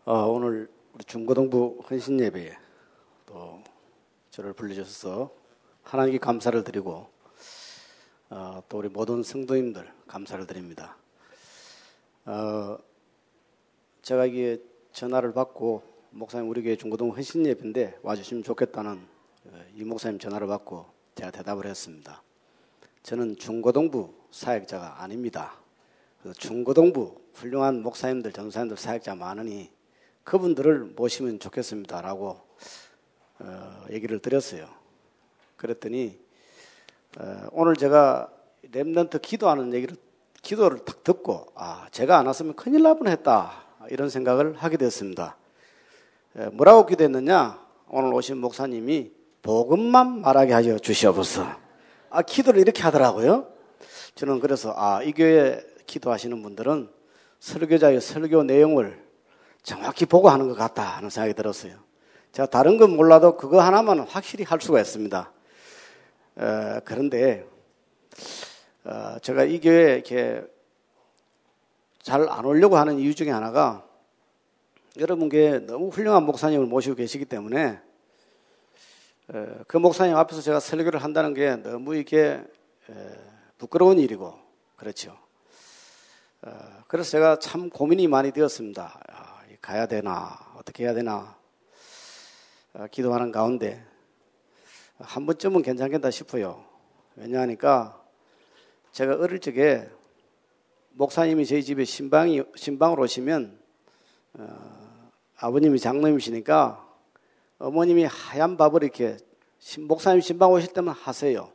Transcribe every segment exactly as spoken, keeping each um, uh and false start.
어, 오늘 우리 중고등부 헌신예배에 또 저를 불러주셔서 하나님께 감사를 드리고 어, 또 우리 모든 성도님들 감사를 드립니다. 어, 제가 이게 전화를 받고 목사님 우리 교회 중고등부 헌신예배인데 와주시면 좋겠다는 이 목사님 전화를 받고 제가 대답을 했습니다. 저는 중고등부 사역자가 아닙니다. 그래서 중고등부 훌륭한 목사님들, 전사님들, 사역자 많으니 그분들을 모시면 좋겠습니다라고 어, 얘기를 드렸어요. 그랬더니 어, 오늘 제가 렘넌트 기도하는 얘기를 기도를 딱 듣고 아 제가 안 왔으면 큰일 날 뻔했다 이런 생각을 하게 됐습니다. 에, 뭐라고 기도했느냐? 오늘 오신 목사님이 복음만 말하게 하여 주시옵소서. 아 기도를 이렇게 하더라고요. 저는 그래서 아 이 교회 기도하시는 분들은 설교자의 설교 내용을 정확히 보고 하는 것 같다 하는 생각이 들었어요. 제가 다른 건 몰라도 그거 하나만 확실히 할 수가 있습니다. 어, 그런데 어, 제가 이 교회에 이렇게 잘 안 오려고 하는 이유 중에 하나가 여러분 교회에 너무 훌륭한 목사님을 모시고 계시기 때문에 어, 그 목사님 앞에서 제가 설교를 한다는 게 너무 이게 에, 부끄러운 일이고 그렇죠. 어, 그래서 제가 참 고민이 많이 되었습니다. 아, 가야 되나 어떻게 해야 되나 어, 기도하는 가운데 한 번쯤은 괜찮겠다 싶어요. 왜냐하니까 제가 어릴 적에 목사님이 저희 집에 신방이, 신방으로 오시면 어, 아버님이 장로님이시니까 어머님이 하얀 밥을 이렇게 목사님 신방 오실 때만 하세요.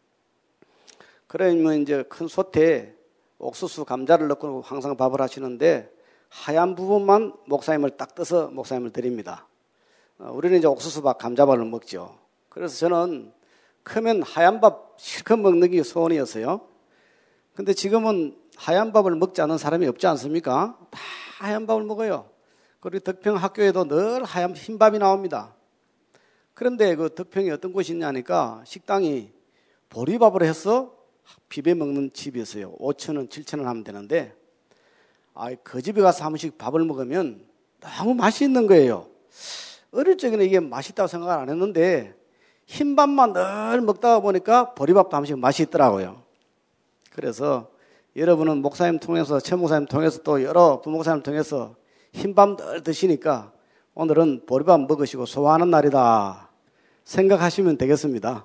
그러면 이제 큰 솥에 옥수수 감자를 넣고 항상 밥을 하시는데 하얀 부분만 목사님을 딱 떠서 목사님을 드립니다. 어, 우리는 이제 옥수수밥, 감자밥을 먹죠. 그래서 저는 크면 하얀 밥 실컷 먹는 게 소원이었어요. 근데 지금은 하얀 밥을 먹지 않는 사람이 없지 않습니까? 다 하얀 밥을 먹어요. 그리고 덕평 학교에도 늘 하얀 흰밥이 나옵니다. 그런데 그 덕평이 어떤 곳이 있냐니까 식당이 보리밥을 해서 비벼 먹는 집이었어요. 오천 원, 칠천 원 하면 되는데 아, 그 집에 가서 한 번씩 밥을 먹으면 너무 맛있는 거예요. 어릴 적에는 이게 맛있다고 생각을 안 했는데 흰밥만 늘 먹다가 보니까 보리밥도 한 번씩 맛이 있더라고요. 그래서 여러분은 목사님 통해서, 최 목사님 통해서 또 여러 부목사님 통해서 흰밥 늘 드시니까 오늘은 보리밥 먹으시고 소화하는 날이다 생각하시면 되겠습니다.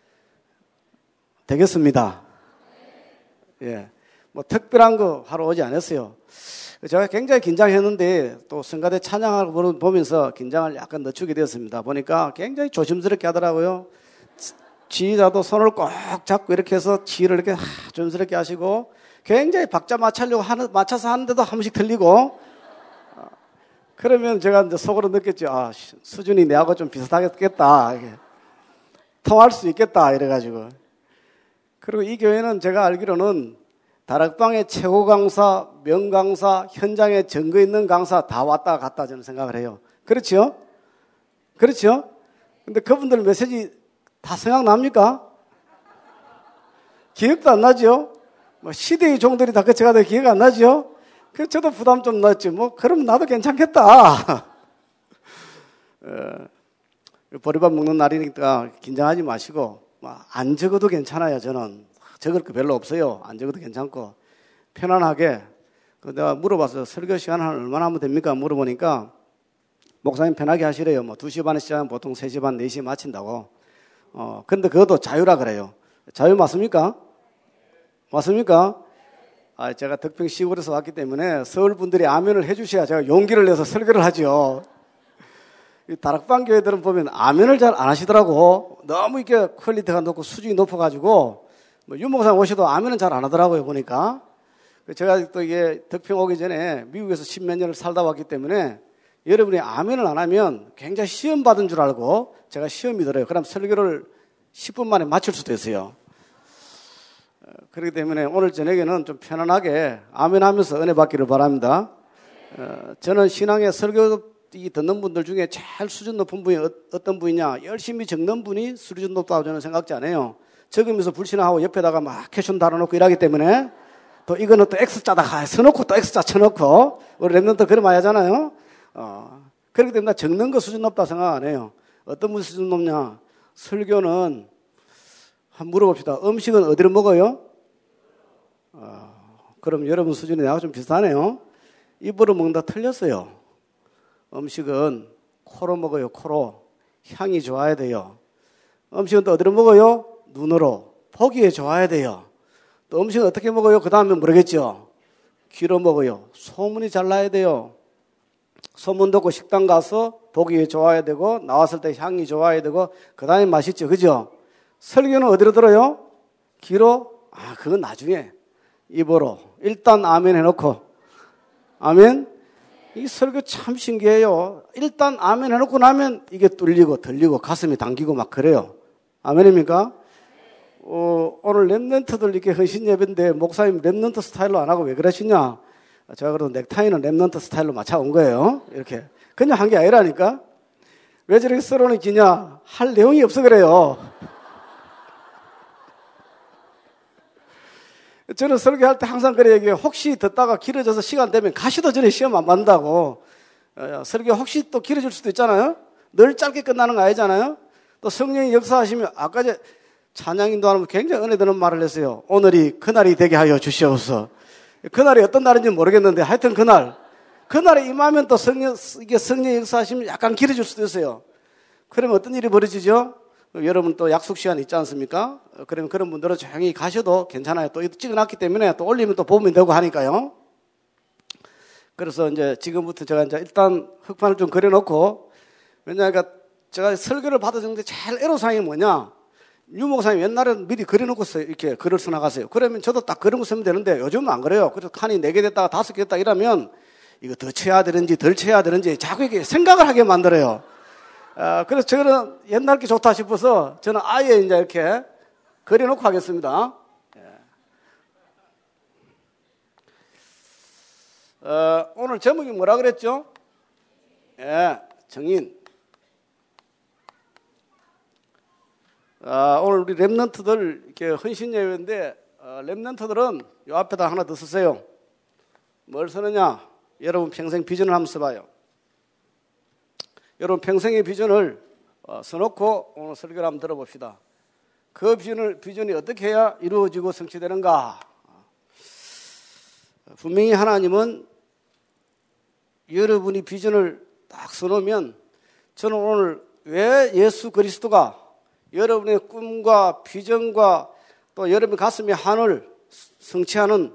되겠습니다. 예. 뭐 특별한 거 하러 오지 않았어요. 제가 굉장히 긴장했는데 또 성가대 찬양을 보면서 긴장을 약간 늦추게 되었습니다. 보니까 굉장히 조심스럽게 하더라고요. 지휘자도 손을 꼭 잡고 이렇게 해서 지휘를 이렇게 조심스럽게 하시고 굉장히 박자 맞추려고 하는, 맞춰서 하는데도 한 번씩 틀리고 그러면 제가 이제 속으로 느꼈죠. 아, 수준이 내하고 좀 비슷하겠다. 통할 수 있겠다. 이래가지고. 그리고 이 교회는 제가 알기로는 다락방의 최고 강사, 명강사, 현장에 증거 있는 강사 다 왔다 갔다 저는 생각을 해요. 그렇죠? 그렇죠? 근데 그분들 메시지 다 생각납니까? 기억도 안 나죠? 뭐 시대의 종들이 다 그쳐가 도 기억 안 나죠? 그래서 저도 부담 좀 났죠. 뭐, 그럼 나도 괜찮겠다. 어, 보리밥 먹는 날이니까 긴장하지 마시고, 뭐 안 적어도 괜찮아요, 저는. 적을 거 별로 없어요. 안 적어도 괜찮고 편안하게. 내가 물어봤어요. 설교 시간 한 얼마나 하면 됩니까? 물어보니까 목사님 편하게 하시래요. 뭐 두 시 반에 시작하면 보통 세 시 반, 네 시에 마친다고. 어, 근데 그것도 자유라 그래요. 자유 맞습니까? 맞습니까? 아, 제가 덕평 시골에서 왔기 때문에 서울 분들이 아멘을 해주셔야 제가 용기를 내서 설교를 하죠. 이 다락방 교회들은 보면 아멘을 잘 안 하시더라고. 너무 이렇게 퀄리티가 높고 수준이 높아가지고 뭐 윤목사님 오셔도 아멘은 잘 안 하더라고요, 보니까. 제가 또 이게 덕평 오기 전에 미국에서 십몇 년을 살다 왔기 때문에 여러분이 아멘을 안 하면 굉장히 시험 받은 줄 알고 제가 시험이 들어요. 그럼 설교를 십 분 만에 마칠 수도 있어요. 그렇기 때문에 오늘 저녁에는 좀 편안하게 아멘 하면서 은혜 받기를 바랍니다. 저는 신앙의 설교 듣는 분들 중에 제일 수준 높은 분이 어떤 분이냐, 열심히 적는 분이 수준 높다고 저는 생각지 않아요. 적으면서 불신하고 옆에다가 막 캐션 달아놓고 일하기 때문에 또 이거는 또 X자다 써놓고 또 X자 쳐놓고 우리 랩런트 그런 많이 하잖아요. 어, 그렇기 때문에 적는 거 수준 높다 생각 안 해요. 어떤 분 수준 높냐? 설교는 한번 물어봅시다. 음식은 어디로 먹어요? 어, 그럼 여러분 수준이 나하고 좀 비슷하네요. 입으로 먹는다 틀렸어요. 음식은 코로 먹어요. 코로. 향이 좋아야 돼요. 음식은 또 어디로 먹어요? 눈으로. 보기에 좋아야 돼요. 또 음식은 어떻게 먹어요? 그 다음에 모르겠죠. 귀로 먹어요. 소문이 잘 나야 돼요. 소문 듣고 식당 가서 보기에 좋아야 되고 나왔을 때 향이 좋아야 되고 그 다음에 맛있죠. 그죠? 설교는 어디로 들어요? 귀로? 아, 그건 나중에. 입으로. 일단 아멘 해놓고. 아멘? 이 설교 참 신기해요. 일단 아멘 해놓고 나면 이게 뚫리고 들리고 가슴이 당기고 막 그래요. 아멘입니까? 어, 오늘 랩런트들 이렇게 헌신 예배인데 목사님 랩런트 스타일로 안 하고 왜 그러시냐? 제가 그래도 넥타이는 랩런트 스타일로 맞춰온 거예요. 이렇게. 그냥 한 게 아니라니까? 왜 저렇게 서론이 기냐? 할 내용이 없어 그래요. 저는 설교할 때 항상 그래 얘기해요. 혹시 듣다가 길어져서 시간 되면 가시도 전에 시험 안 받는다고. 어, 설교 혹시 또 길어질 수도 있잖아요. 늘 짧게 끝나는 거 아니잖아요. 또 성령이 역사하시면 아까 저 찬양인도 하면 굉장히 은혜 되는 말을 했어요. 오늘이 그날이 되게 하여 주시옵소서. 그날이 어떤 날인지 모르겠는데 하여튼 그날. 그날에 임하면 또 성령, 이게 성령 역사하시면 약간 길어질 수도 있어요. 그러면 어떤 일이 벌어지죠? 여러분 또 약속 시간 있지 않습니까? 그러면 그런 분들은 조용히 가셔도 괜찮아요. 또 찍어놨기 때문에 또 올리면 또 보면 되고 하니까요. 그래서 이제 지금부터 제가 이제 일단 흑판을 좀 그려놓고, 왜냐하면 제가 설교를 받아주는데 제일 애로사항이 뭐냐? 유 목사님 옛날에는 미리 그려놓고 이렇게 글을 써나가세요. 그러면 저도 딱 그런 거 쓰면 되는데 요즘은 안 그래요. 그래서 칸이 네 개 됐다가 다섯 개 됐다 이러면 이거 더 쳐야 되는지 덜 쳐야 되는지 자꾸 이렇게 생각을 하게 만들어요. 어, 그래서 저는 옛날 게 좋다 싶어서 저는 아예 이제 이렇게 그려놓고 하겠습니다. 예. 어, 오늘 제목이 뭐라 그랬죠? 예, 정인. 어, 오늘 우리 랩런트들 이렇게 헌신 예배인데 어, 랩런트들은 요 앞에다 하나 더 쓰세요. 뭘 쓰느냐? 여러분 평생 비전을 한번 써봐요. 여러분 평생의 비전을 어, 써놓고 오늘 설교를 한번 들어봅시다. 그 비전을, 비전이 어떻게 해야 이루어지고 성취되는가? 분명히 하나님은 여러분이 비전을 딱 써놓으면 저는 오늘 왜 예수 그리스도가 여러분의 꿈과 비전과 또 여러분 가슴의 한을 성취하는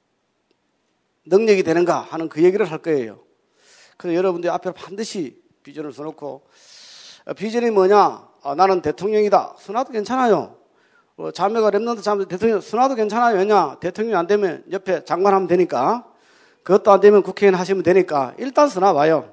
능력이 되는가 하는 그 얘기를 할 거예요. 그래서 여러분들 앞에 반드시 비전을 써놓고, 비전이 뭐냐? 아, 나는 대통령이다. 써놔도 괜찮아요. 어, 자매가 랩런트 자매 대통령 써놔도 괜찮아요. 왜냐? 대통령이 안 되면 옆에 장관하면 되니까. 그것도 안 되면 국회의원 하시면 되니까 일단 써놔봐요.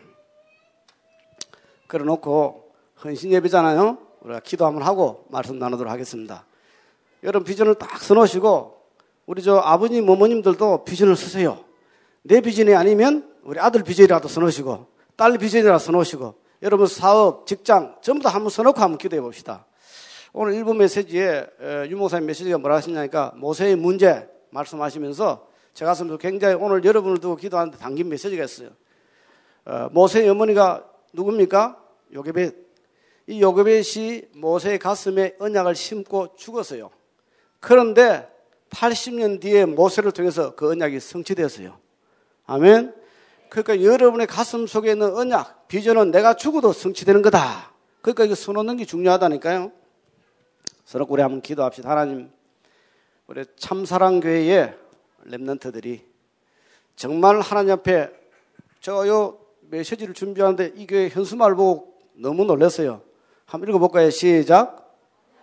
그래놓고 헌신 예배잖아요. 우리가 기도 한번 하고 말씀 나누도록 하겠습니다. 여러분 비전을 딱 써놓으시고 우리 저 아버님, 어머님들도 비전을 쓰세요. 내 비전이 아니면 우리 아들 비전이라도 써놓으시고 딸 비전이라도 써놓으시고 여러분 사업, 직장 전부 다 한번 써놓고 한번 기도해 봅시다. 오늘 일부 메시지에 유 목사님 메시지가 뭐라 하시냐니까 모세의 문제 말씀하시면서 제 가슴에서 굉장히 오늘 여러분을 두고 기도하는데 담긴 메시지가 있어요. 어, 모세의 어머니가 누굽니까? 요게벳. 이 요게벳이 모세의 가슴에 언약을 심고 죽었어요. 그런데 팔십 년 뒤에 모세를 통해서 그 언약이 성취되었어요. 아멘. 그러니까 여러분의 가슴 속에 있는 언약, 비전은 내가 죽어도 성취되는 거다. 그러니까 이거 써놓는 게 중요하다니까요. 서로 우리 한번 기도합시다. 하나님, 우리 참사랑교회의 랩런트들이 정말 하나님 앞에 저 요 메시지를 준비하는데 이 교회 현수막을 보고 너무 놀랐어요. 한번 읽어볼까요? 시작.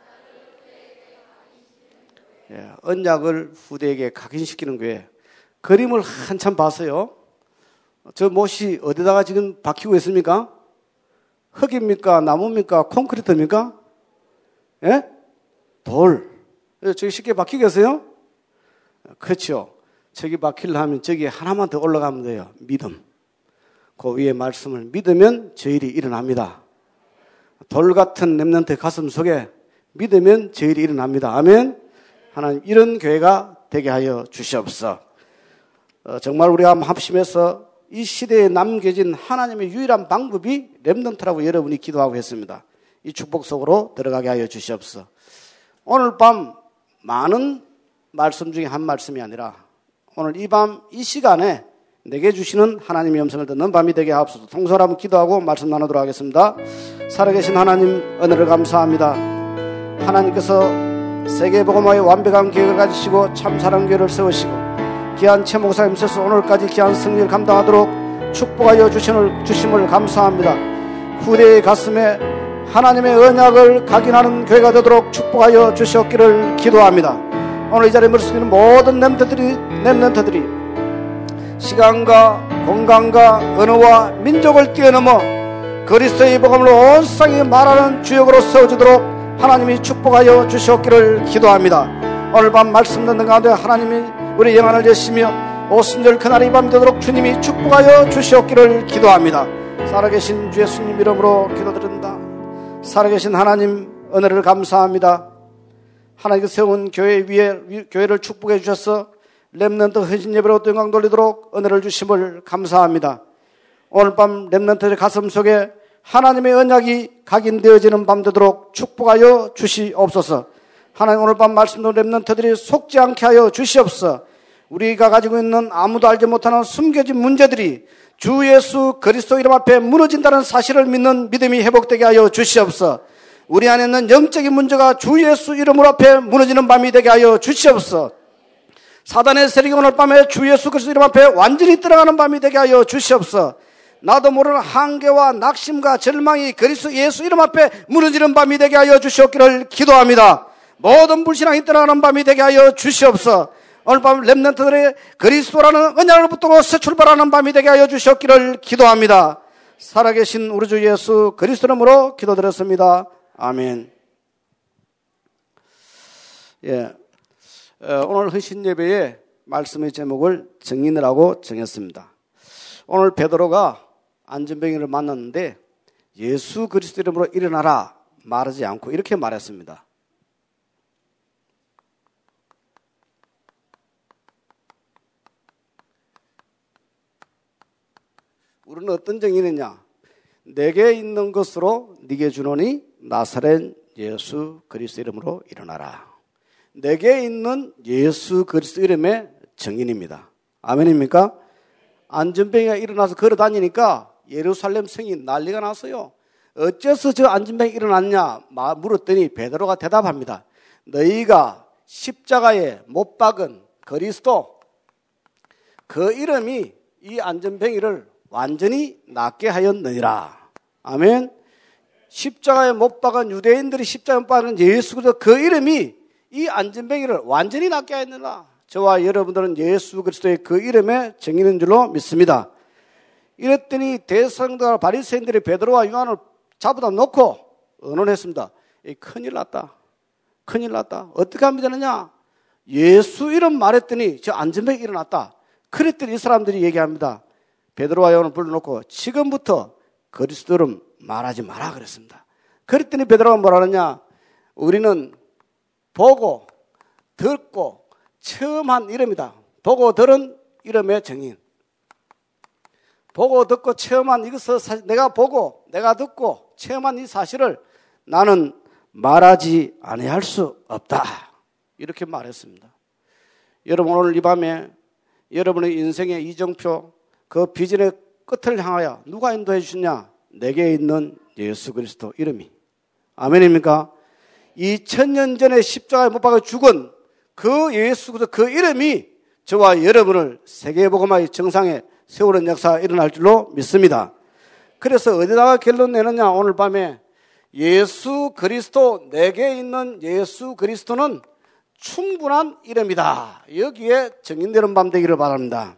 예, 언약을 후대에게 각인시키는 교회. 그림을 한참 봤어요. 저 못이 어디다가 지금 박히고 있습니까? 흙입니까? 나무입니까? 콘크리트입니까? 예? 돌. 저기 쉽게 박히겠어요? 그렇죠. 저기 박히려면 저기 하나만 더 올라가면 돼요. 믿음. 그 위에 말씀을 믿으면 저 일이 일어납니다. 돌 같은 렘넌트 가슴 속에 믿으면 저 일이 일어납니다. 아멘. 하나님 이런 교회가 되게 하여 주시옵소서. 어, 정말 우리가 합심해서 이 시대에 남겨진 하나님의 유일한 방법이 렘넌트라고 여러분이 기도하고 했습니다. 이 축복 속으로 들어가게 하여 주시옵소서. 오늘 밤 많은 말씀 중에 한 말씀이 아니라 오늘 이 밤 이 시간에 내게 주시는 하나님의 음성을 듣는 밤이 되게 하옵소서. 통솔 한번 기도하고 말씀 나누도록 하겠습니다. 살아계신 하나님 은혜를 감사합니다. 하나님께서 세계복음화의 완벽한 계획을 가지시고 참사랑교회를 세우시고 귀한 최 목사님 있어서 오늘까지 귀한 승리를 감당하도록 축복하여 주심을, 주심을 감사합니다. 후대의 가슴에 하나님의 언약을 각인하는 교회가 되도록 축복하여 주시옵기를 기도합니다. 오늘 이 자리에 머리속에 있는 모든 렘넌트들이, 렘넌트들이 시간과 공간과 언어와 민족을 뛰어넘어 그리스도의 복음을 온 세상에 말하는 주역으로 세워주도록 하나님이 축복하여 주시옵기를 기도합니다. 오늘 밤 말씀 듣는 가운데 하나님이 우리 영안을 여시며 오순절 그날이 밤이 되도록 주님이 축복하여 주시옵기를 기도합니다. 살아계신 주 예수님 이름으로 기도드립니다. 살아계신 하나님 은혜를 감사합니다. 하나님께서 세운 교회 위에 교회를 축복해 주셔서 렘넌트 헌신 예배로 영광 돌리도록 은혜를 주심을 감사합니다. 오늘 밤 렘넌트의 가슴 속에 하나님의 언약이 각인되어지는 밤 되도록 축복하여 주시옵소서. 하나님 오늘 밤 말씀도 렘넌트들이 속지 않게 하여 주시옵소서. 우리가 가지고 있는 아무도 알지 못하는 숨겨진 문제들이 주 예수 그리스도 이름 앞에 무너진다는 사실을 믿는 믿음이 회복되게 하여 주시옵소서. 우리 안에 있는 영적인 문제가 주 예수 이름 앞에 무너지는 밤이 되게 하여 주시옵소서. 사단의 세력이 오늘 밤에 주 예수 그리스도 이름 앞에 완전히 들어가는 밤이 되게 하여 주시옵소서. 나도 모르는 한계와 낙심과 절망이 그리스도 예수 이름 앞에 무너지는 밤이 되게 하여 주시옵기를 기도합니다. 모든 불신앙이 떠나가는 밤이 되게 하여 주시옵소서. 오늘 밤 렘넌트들의 그리스도라는 언약을 붙들고 새 출발하는 밤이 되게 하여 주시옵기를 기도합니다. 살아계신 우리 주 예수 그리스도 이름으로 기도드렸습니다. 아멘. 예, 오늘 헌신 예배의 말씀의 제목을 증인이라고 정했습니다. 오늘 베드로가 안전병이를 만났는데 예수 그리스도 이름으로 일어나라 말하지 않고 이렇게 말했습니다. 우리는 어떤 정의느냐? 내게 있는 것으로 네게 주노니 나사렛 예수 그리스도 이름으로 일어나라. 내게 있는 예수 그리스도 이름의 정인입니다. 아멘입니까? 안전병이가 일어나서 걸어다니니까 예루살렘 성이 난리가 났어요. 어째서 저 안전병이 일어났냐 물었더니 베드로가 대답합니다. 너희가 십자가에 못 박은 그리스도 그 이름이 이 안전병이를 완전히 낫게 하였느니라. 아멘. 십자가에 못 박은 유대인들이 십자가에 못 박은 예수 그리스도 그 이름이 이 안전병이를 완전히 낫게 하였느니라. 저와 여러분들은 예수 그리스도의 그 이름에 정의는 줄로 믿습니다. 이랬더니 대성들과 바리새인들이 베드로와 요한을 잡아다 놓고 언론했습니다. 큰일 났다. 큰일 났다. 어떻게 하면 되느냐? 예수 이름 말했더니 저 안전병이 일어났다. 그랬더니 이 사람들이 얘기합니다. 베드로와 요한을 불러놓고 지금부터 그리스도 이름 말하지 마라 그랬습니다. 그랬더니 베드로가 뭐라느냐? 우리는 보고 듣고 처음 한 이름이다. 보고 들은 이름의 정인. 보고 듣고 체험한 이것을 내가 보고 내가 듣고 체험한 이 사실을 나는 말하지 아니할 수 없다. 이렇게 말했습니다. 여러분 오늘 이 밤에 여러분의 인생의 이정표 그 비전의 끝을 향하여 누가 인도해 주시냐? 내게 있는 예수 그리스도 이름이. 아멘입니까? 이천 년 전에 십자가에 못 박아 죽은 그 예수 그리스도 그 이름이 저와 여러분을 세계복음화의 정상에 세우는 역사가 일어날 줄로 믿습니다. 그래서 어디다가 결론 내느냐? 오늘 밤에 예수 그리스도, 내게 있는 예수 그리스도는 충분한 이름이다. 여기에 정인되는 밤 되기를 바랍니다.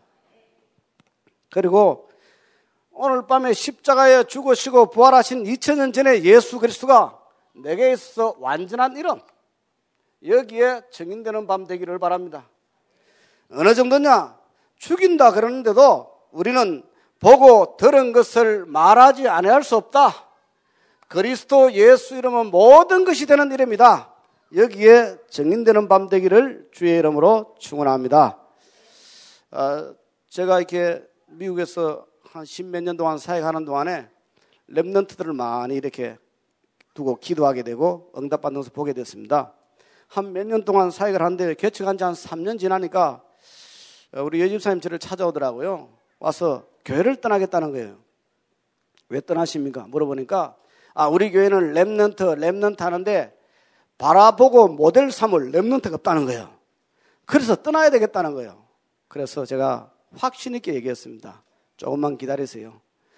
그리고 오늘 밤에 십자가에 죽으시고 부활하신 이천 년 전에 예수 그리스도가 내게 있어서 완전한 이름, 여기에 정인되는 밤 되기를 바랍니다. 어느 정도냐? 죽인다 그러는데도 우리는 보고 들은 것을 말하지 아니할 수 없다. 그리스도 예수 이름은 모든 것이 되는 이름이다. 여기에 정인되는 밤 되기를 주의 이름으로 축원합니다. 어, 제가 이렇게 미국에서 한 십몇 년 동안 사역하는 동안에 렘넌트들을 많이 이렇게 두고 기도하게 되고 응답받는 것을 보게 됐습니다. 한 몇 년 동안 사역을 하는데 개척한 지 한 삼 년 지나니까 우리 여집사님 저를 찾아오더라고요. 와서 교회를 떠나겠다는 거예요. 왜 떠나십니까? 물어보니까 아, 우리 교회는 렘넌트, 렘넌트 하는데 바라보고 모델 삼을 렘넌트가 없다는 거예요. 그래서 떠나야 되겠다는 거예요. 그래서 제가 확신 있게 얘기했습니다. 조금만 기다리세요.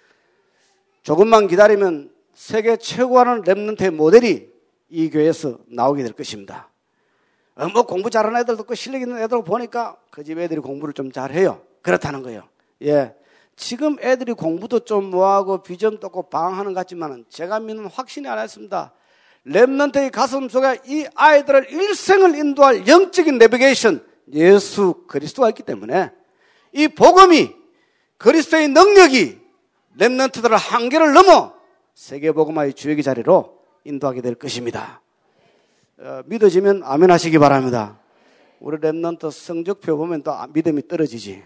조금만 기다리면 세계 최고하는 렘넌트의 모델이 이 교회에서 나오게 될 것입니다. 어, 뭐 공부 잘하는 애들도 있고 실력 있는 애들 보니까 그 집 애들이 공부를 좀 잘해요. 그렇다는 거예요. 예, 지금 애들이 공부도 좀 뭐하고 비전도 없고 방황하는 것 같지만 제가 믿는 확신이 하나 있습니다. 렘넌트의 가슴 속에 이 아이들을 일생을 인도할 영적인 내비게이션 예수 그리스도가 있기 때문에 이 복음이 그리스도의 능력이 렘넌트들의 한계를 넘어 세계복음화의 주역의 자리로 인도하게 될 것입니다. 어, 믿어지면 아멘 하시기 바랍니다. 우리 렘넌트 성적표 보면 또 믿음이 떨어지지.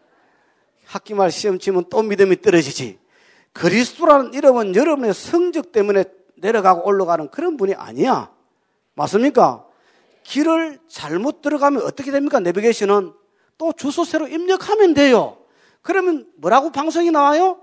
학기말 시험 치면 또 믿음이 떨어지지. 그리스도라는 이름은 여러분의 성적 때문에 내려가고 올라가는 그런 분이 아니야. 맞습니까? 길을 잘못 들어가면 어떻게 됩니까? 내비게이션은 또 주소새로 입력하면 돼요. 그러면 뭐라고 방송이 나와요?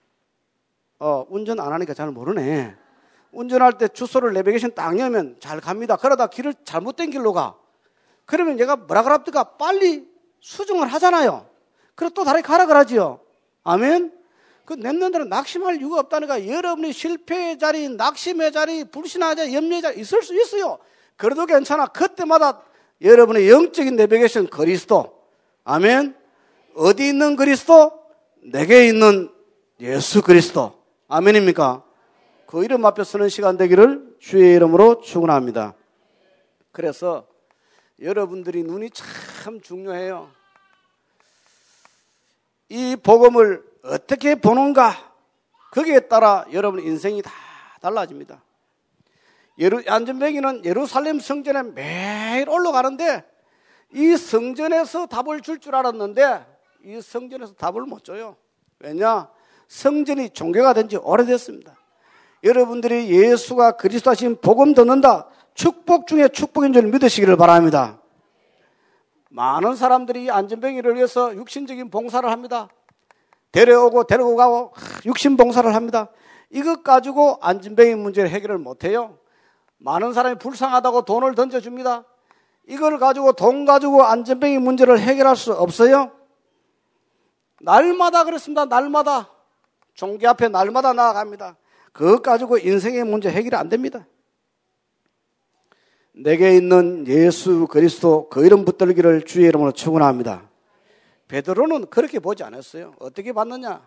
어, 운전 안 하니까 잘 모르네. 운전할 때 주소를 내비게이션 딱 열면 잘 갑니다. 그러다 길을 잘못된 길로 가. 그러면 얘가 뭐라 그럽니까? 빨리 수정을 하잖아요. 그래서 또 다시 가라 그러지요. 아멘? 그 렘넌트들은 낙심할 이유가 없다니까. 여러분이 실패의 자리, 낙심의 자리, 불신의 자리, 염려의 자리 있을 수 있어요. 그래도 괜찮아. 그때마다 여러분의 영적인 내비게이션 그리스도. 아멘? 어디 있는 그리스도? 내게 있는 예수 그리스도. 아멘입니까? 그 이름 앞에 서는 시간 되기를 주의 이름으로 축원합니다. 그래서 여러분들이 눈이 참 중요해요. 이 복음을 어떻게 보는가? 거기에 따라 여러분 인생이 다 달라집니다. 예루, 안전뱅이는 예루살렘 성전에 매일 올라가는데 이 성전에서 답을 줄 줄 알았는데 이 성전에서 답을 못 줘요. 왜냐? 성전이 종교가 된 지 오래됐습니다. 여러분들이 예수가 그리스도 하신 복음 듣는다. 축복 중에 축복인 줄 믿으시기를 바랍니다. 많은 사람들이 안전뱅이를 위해서 육신적인 봉사를 합니다. 데려오고 데리고 가고 육신 봉사를 합니다. 이것 가지고 안전뱅이 문제를 해결을 못해요. 많은 사람이 불쌍하다고 돈을 던져줍니다. 이걸 가지고 돈 가지고 안전뱅이 문제를 해결할 수 없어요. 날마다 그렇습니다. 날마다 종교 앞에 날마다 나아갑니다. 그것 가지고 인생의 문제 해결이 안 됩니다. 내게 있는 예수 그리스도 그 이름 붙들기를 주의 이름으로 축원합니다. 베드로는 그렇게 보지 않았어요. 어떻게 봤느냐?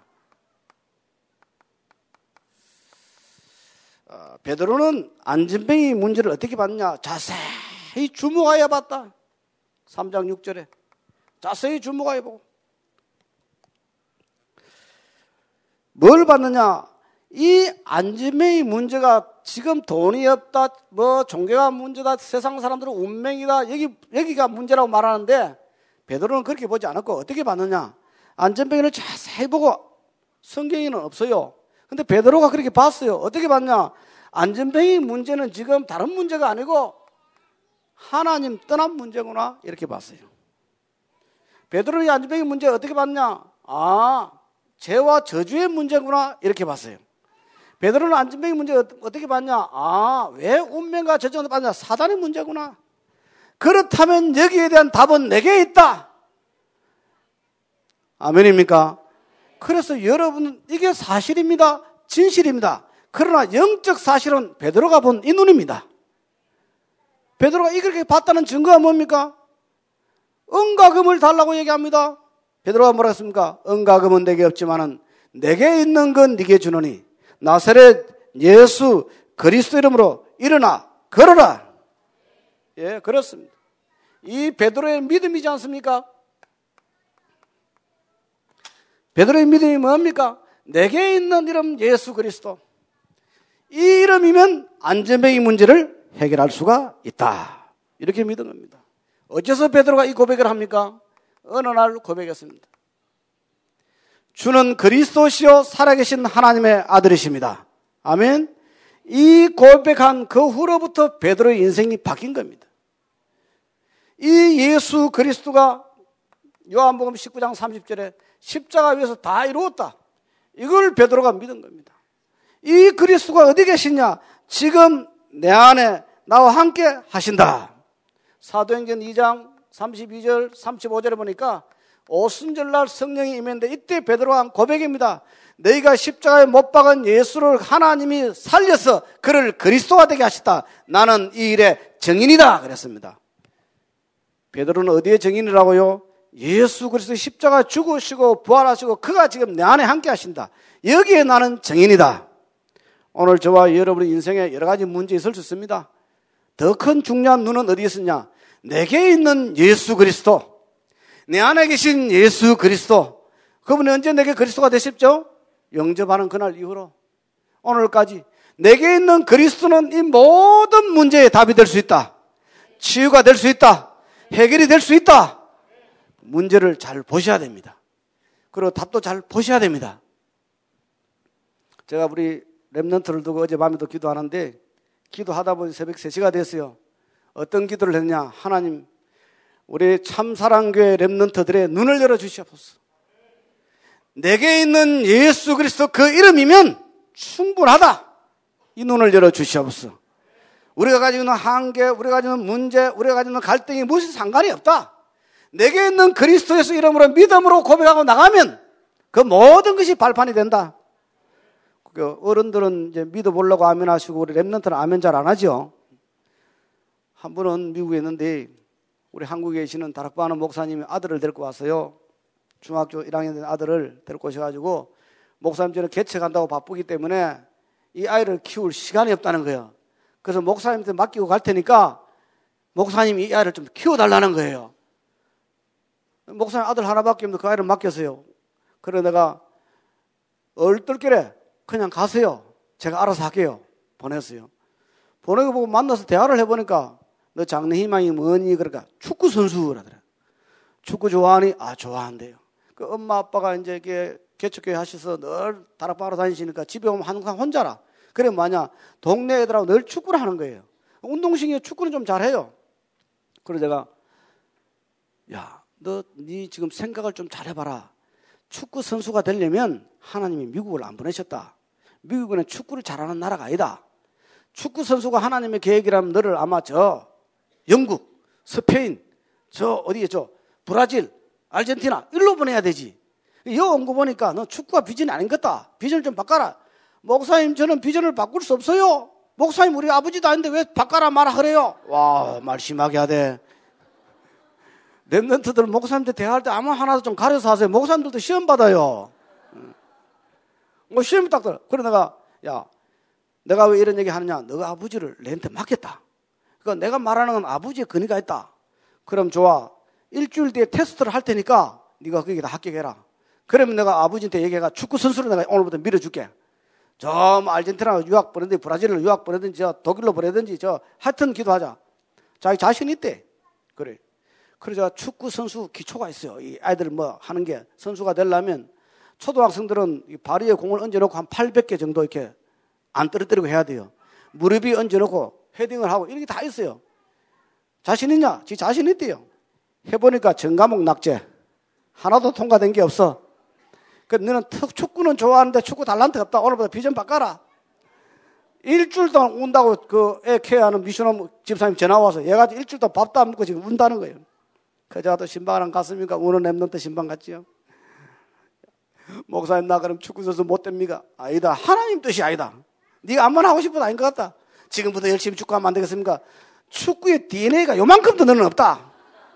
어, 베드로는 안전뱅이 문제를 어떻게 봤느냐? 자세히 주목하여 봤다. 삼 장 육 절에 자세히 주목하여 보고 뭘 봤느냐? 이 안전뱅이 문제가 지금 돈이 없다, 뭐 종교가 문제다, 세상 사람들은 운명이다, 여기, 여기가 문제라고 말하는데 베드로는 그렇게 보지 않았고 어떻게 봤느냐? 안전뱅이를 자세히 보고 성경에는 없어요. 근데 베드로가 그렇게 봤어요. 어떻게 봤냐? 안전뱅이 문제는 지금 다른 문제가 아니고 하나님 떠난 문제구나 이렇게 봤어요. 베드로의 안전뱅이 문제 어떻게 봤냐? 아, 죄와 저주의 문제구나 이렇게 봤어요. 베드로는 안전뱅이 문제 어떻게 봤냐? 아, 왜 운명과 저주를 받냐? 사단의 문제구나. 그렇다면 여기에 대한 답은 내게 있다. 아멘입니까? 그래서 여러분 이게 사실입니다. 진실입니다. 그러나 영적 사실은 베드로가 본 이 눈입니다. 베드로가 이렇게 봤다는 증거가 뭡니까? 은과 금을 달라고 얘기합니다. 베드로가 뭐라 했습니까? 은과 금은 내게 없지만은 내게 있는 건 네게 주노니 나사렛 예수 그리스도 이름으로 일어나 걸어라. 예, 그렇습니다. 이 베드로의 믿음이지 않습니까? 베드로의 믿음이 뭡니까? 내게 있는 이름 예수 그리스도. 이 이름이면 안전뱅이 문제를 해결할 수가 있다. 이렇게 믿은 겁니다. 어째서 베드로가 이 고백을 합니까? 어느 날 고백했습니다. 주는 그리스도시요 살아계신 하나님의 아들이십니다. 아멘. 이 고백한 그 후로부터 베드로의 인생이 바뀐 겁니다. 이 예수 그리스도가 요한복음 십구 장 삼십 절에 십자가 위에서 다 이루었다. 이걸 베드로가 믿은 겁니다. 이 그리스도가 어디 계시냐? 지금 내 안에 나와 함께 하신다. 사도행전 이 장 삼십이 절 삼십오 절에 보니까 오순절날 성령이 임했는데 이때 베드로가 한 고백입니다. 너희가 십자가에 못 박은 예수를 하나님이 살려서 그를 그리스도가 되게 하셨다. 나는 이 일의 증인이다 그랬습니다. 베드로는 어디에 증인이라고요? 예수 그리스도 십자가 죽으시고 부활하시고 그가 지금 내 안에 함께 하신다. 여기에 나는 증인이다. 오늘 저와 여러분의 인생에 여러 가지 문제 있을 수 있습니다. 더 큰 중요한 눈은 어디에 있느냐? 내게 있는 예수 그리스도, 내 안에 계신 예수 그리스도, 그분이 언제 내게 그리스도가 되십죠? 영접하는 그날 이후로 오늘까지 내게 있는 그리스도는 이 모든 문제의 답이 될 수 있다. 치유가 될 수 있다. 해결이 될 수 있다. 문제를 잘 보셔야 됩니다. 그리고 답도 잘 보셔야 됩니다. 제가 우리 렘넌트를 두고 어젯밤에도 기도하는데 기도하다 보니 새벽 세 시가 됐어요. 어떤 기도를 했냐? 하나님, 우리 참사랑교회 렘넌트들의 눈을 열어주시옵소서. 내게 있는 예수 그리스도 그 이름이면 충분하다. 이 눈을 열어주시옵소서. 우리가 가지고 있는 한계, 우리가 가지고 있는 문제, 우리가 가지고 있는 갈등이 무엇이 상관이 없다. 내게 있는 그리스도 예수 이름으로 믿음으로 고백하고 나가면 그 모든 것이 발판이 된다. 어른들은 이제 믿어보려고 아멘 하시고 우리 렘넌트는 아멘 잘 안 하죠. 한 분은 미국에 있는데 우리 한국에 계시는 다락방 하는 목사님이 아들을 데리고 왔어요. 중학교 일 학년 된 아들을 데리고 오셔가지고 목사님 저는 개척 한다고 바쁘기 때문에 이 아이를 키울 시간이 없다는 거예요. 그래서 목사님한테 맡기고 갈 테니까 목사님이 이 아이를 좀 키워달라는 거예요. 목사님 아들 하나밖에 없는데 그 아이를 맡겼어요. 그래 내가 얼떨결에 그냥 가세요. 제가 알아서 할게요. 보냈어요. 보내고 보고 만나서 대화를 해보니까 너 장래 희망이 뭐니? 그러니까 축구 선수라더라. 축구 좋아하니? 아, 좋아한대요. 그 엄마 아빠가 이제 이게 개척교회 하셔서 늘 다락방으로 다니시니까 집에 오면 항상 혼자라. 그래 뭐냐? 동네 애들하고 늘 축구를 하는 거예요. 운동신경에 축구는 좀 잘해요. 그래서 내가 야, 너 네 지금 생각을 좀 잘해봐라. 축구 선수가 되려면 하나님이 미국을 안 보내셨다. 미국은 축구를 잘하는 나라가 아니다. 축구 선수가 하나님의 계획이라면 너를 아마 저 영국, 스페인, 저 어디에 저 브라질, 아르헨티나 일로 보내야 되지. 여기 온 거 보니까 너 축구가 비전이 아닌 것 같다. 비전을 좀 바꿔라. 목사님 저는 비전을 바꿀 수 없어요. 목사님 우리 아버지도 아닌데 왜 바꿔라 말아 그래요. 와, 말 심하게 하대. 렘넌트들 목사님한테 대화할 때 아무 하나도 좀 가려서 하세요. 목사님들도 시험 받아요. 뭐 시험이 딱 들어. 그래 내가 야 내가 왜 이런 얘기 하느냐. 너가 아버지를 내한테 맡겼다. 그러니까 내가 말하는 건 아버지의 근위가 있다. 그럼 좋아. 일주일 뒤에 테스트를 할 테니까 네가 거기다 합격해라. 그러면 내가 아버지한테 얘기해가 축구 선수를 내가 오늘부터 밀어줄게. 저 아르헨티나 유학 보내든지 브라질로 유학 보내든지 저 독일로 보내든지 저 하여튼 기도하자. 자기 자신 있대. 그래. 그래서 축구 선수 기초가 있어요. 이 아이들 뭐 하는 게 선수가 되려면 초등학생들은 발위에 공을 얹어놓고 한 팔백 개 정도 이렇게 안 떨어뜨리고 해야 돼요. 무릎 위에 얹어놓고 헤딩을 하고 이런 게 다 있어요. 자신 있냐? 지 자신 있대요. 해보니까 전과목 낙제. 하나도 통과된 게 없어. 그 너는 축구는 좋아하는데 축구 달란트가 없다. 오늘부터 비전 바꿔라. 일주일 동안 운다고 그 애 케어하는 미션홈 집사님 전화 와서 얘가 일주일 동안 밥도 안 먹고 지금 운다는 거예요. 그자가 또 신방이랑 갔습니까? 우는 렘넌트 신방 갔지요. 목사님 나 그럼 축구 선수 못 됩니까? 아니다. 하나님 뜻이 아니다. 네가 암만 하고 싶어도 아닌 것 같다. 지금부터 열심히 축구하면 안 되겠습니까? 축구의 디엔에이가 요만큼도 너는 없다.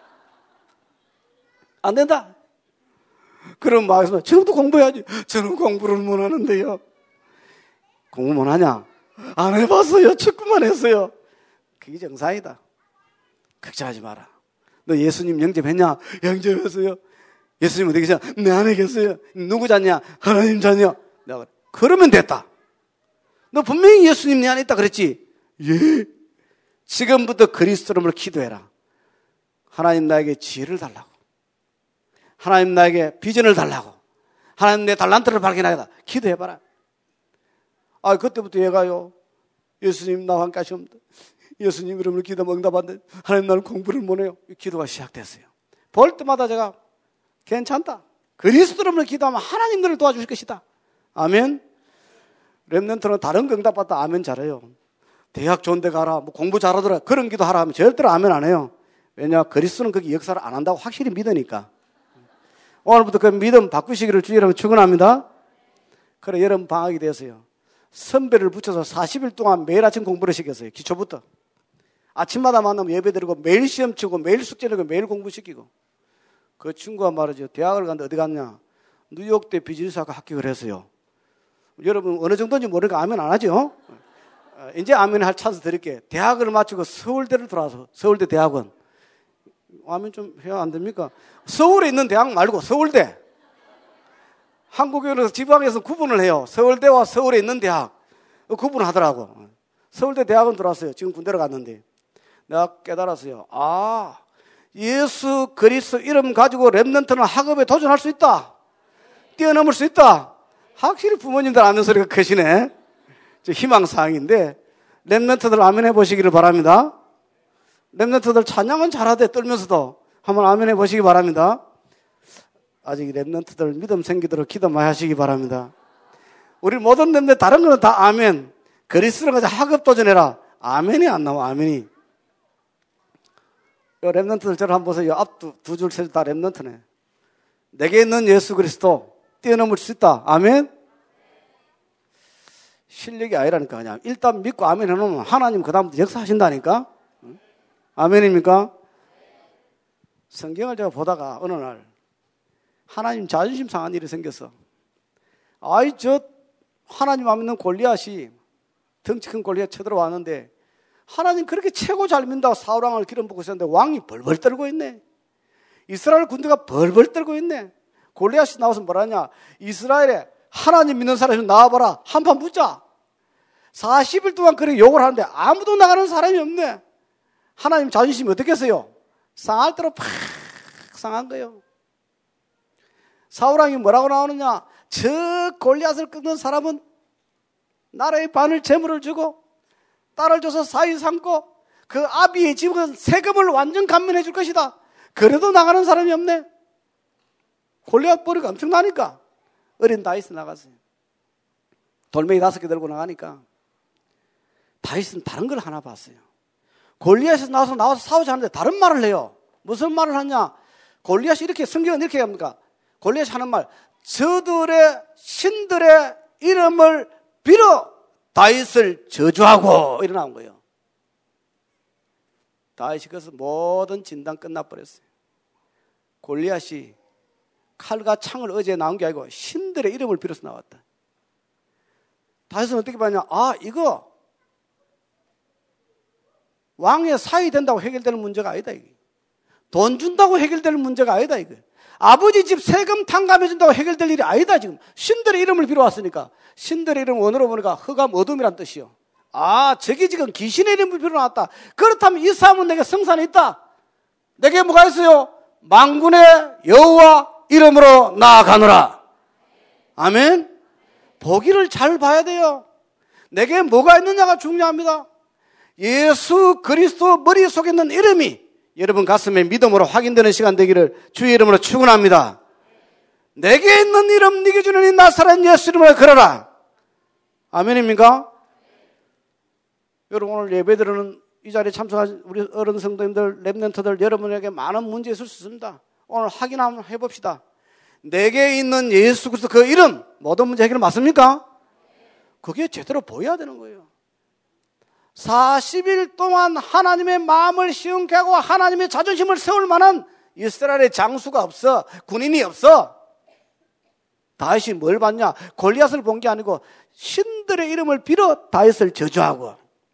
안 된다. 그럼 말해서 지금부터 공부해야지. 저는 공부를 못 하는데요. 공부 못 하냐? 안 해봤어요. 축구만 했어요. 그게 정상이다. 걱정하지 마라. 너 예수님 영접했냐? 영접했어요. 예수님 어디 계세요? 내 안에 계세요. 누구 자냐? 하나님 자냐? 내가 그러면 됐다. 너 분명히 예수님 내 안에 있다 그랬지? 예. 지금부터 그리스도 이름으로 기도해라. 하나님 나에게 지혜를 달라고. 하나님 나에게 비전을 달라고. 하나님 내 달란트를 발견하겠다. 기도해봐라. 아, 그때부터 얘가요. 예수님 나와 함께 하시옵니다. 예수님 이름으로 기도하면 응답한데 하나님 나는 공부를 못해요. 기도가 시작됐어요. 볼 때마다 제가 괜찮다. 그리스도 이름으로 기도하면 하나님 너를 도와주실 것이다. 아멘. 렘넌트는 다른 거 응답받다 아멘 잘해요. 대학 좋은 데 가라, 뭐 공부 잘하더라, 그런 기도 하라 하면 절대로 아멘 안 해요. 왜냐? 그리스도는 거기 역사를 안 한다고 확실히 믿으니까. 오늘부터 그 믿음 바꾸시기를 주의 이름으로 축원합니다. 그래, 여름 방학이 돼서요. 선배를 붙여서 사십 일 동안 매일 아침 공부를 시켰어요. 기초부터. 아침마다 만나면 예배 드리고 매일 시험 치고 매일 숙제 내고 매일 공부시키고. 그 친구가 말이죠. 대학을 갔는데 어디 갔냐? 뉴욕대 비즈니스학과 합격을 했어요. 여러분 어느 정도인지 모르니까 아멘 안 하죠? 이제 아멘 할 찬스 드릴게요. 대학을 마치고 서울대를 들어와서 서울대 대학원. 아멘 좀 해야 안 됩니까? 서울에 있는 대학 말고 서울대. 한국에서 지방에서 구분을 해요. 서울대와 서울에 있는 대학 구분하더라고. 서울대 대학원 들어왔어요. 지금 군대로 갔는데 내가 깨달았어요. 아, 예수 그리스도 이름 가지고 렘넌트는 학업에 도전할 수 있다. 뛰어넘을 수 있다. 확실히 부모님들 아는 소리가 크시네. 저 희망사항인데 렘넌트들 아멘 해보시기를 바랍니다. 렘넌트들 찬양은 잘하대 떨면서도 한번 아멘 해보시기 바랍니다. 아직 렘넌트들 믿음 생기도록 기도 많이 하시기 바랍니다. 우리 모든 렘넌트 다른 거는 다 아멘. 그리스도를 가지고 학업 도전해라. 아멘이 안 나와. 아멘이. 요 렘넌트들 저를 한번 보세요. 앞 두 줄 세 줄 다 렘넌트네. 내게 있는 예수 그리스도 뛰어넘을 수 있다. 아멘. 실력이 아니라니까 그냥 일단 믿고 아멘 해놓으면 하나님 그 다음부터 역사하신다니까. 아멘입니까? 성경을 제가 보다가 어느 날 하나님 자존심 상한 일이 생겼어. 아이 저 하나님 안 믿는 골리앗이 덩치 큰 골리앗 쳐들어왔는데 하나님 그렇게 최고 잘 믿는다고 사울왕을 기름 붓고 있었는데 왕이 벌벌 떨고 있네. 이스라엘 군대가 벌벌 떨고 있네. 골리앗이 나와서 뭐라냐? 이스라엘에 하나님 믿는 사람이 나와봐라. 한판 붙자. 사십 일 동안 그렇게 욕을 하는데 아무도 나가는 사람이 없네. 하나님 자존심이 어떻겠어요? 상할 대로 팍 상한 거예요. 사울왕이 뭐라고 나오느냐? 저 골리앗을 끄는 사람은 나라의 반을 재물을 주고 딸을 줘서 사위 삼고 그 아비의 집은 세금을 완전 감면해 줄 것이다. 그래도 나가는 사람이 없네. 골리앗 머리가 엄청나니까 어린 다윗이 나갔어요. 돌멩이 다섯 개 들고 나가니까 다윗은 다른 걸 하나 봤어요. 골리앗에서 나와서 나와서 싸우지 않는데 다른 말을 해요. 무슨 말을 하냐? 골리앗이 이렇게 성경은 이렇게 합니까? 골리앗이 하는 말, 저들의 신들의 이름을 빌어 다윗을 저주하고 이래 나온 거예요. 다윗이 그래서 모든 진단 끝나버렸어요. 골리앗이 칼과 창을 어제 나온 게 아니고 신들의 이름을 빌어서 나왔다. 다윗은 어떻게 봤냐? 아, 이거 왕의 사위 된다고 해결되는 문제가 아니다. 이게. 돈 준다고 해결될 문제가 아니다. 이거. 아버지 집 세금 탕감해준다고 해결될 일이 아니다. 지금 신들의 이름을 빌어왔으니까. 신들의 이름 원어로 보니까 흑암 어둠이란 뜻이요. 아, 저게 지금 귀신의 이름을 빌어놨다. 그렇다면 이 사람은 내게 성산이 있다. 내게 뭐가 있어요? 만군의 여호와 이름으로 나아가노라. 아멘. 보기를 잘 봐야 돼요. 내게 뭐가 있느냐가 중요합니다. 예수 그리스도 머릿속에 있는 이름이 여러분 가슴에 믿음으로 확인되는 시간 되기를 주의 이름으로 축원합니다. 내게 있는 이름 네게 주는 이 나사렛 예수 이름으로 걸어라. 아멘입니까? 여러분 오늘 예배드리는 이 자리에 참석한 우리 어른 성도님들, 렘넌트들 여러분에게 많은 문제 있을 수 있습니다. 오늘 확인 한번 해봅시다. 내게 있는 예수 그리스도 그 이름 모든 문제 해결 맞습니까? 그게 제대로 보여야 되는 거예요. 사십 일 동안 하나님의 마음을 시원케 하고 하나님의 자존심을 세울 만한 이스라엘의 장수가 없어. 군인이 없어. 다윗이 뭘 봤냐? 골리앗을 본 게 아니고 신들의 이름을 빌어 다윗을 저주하고.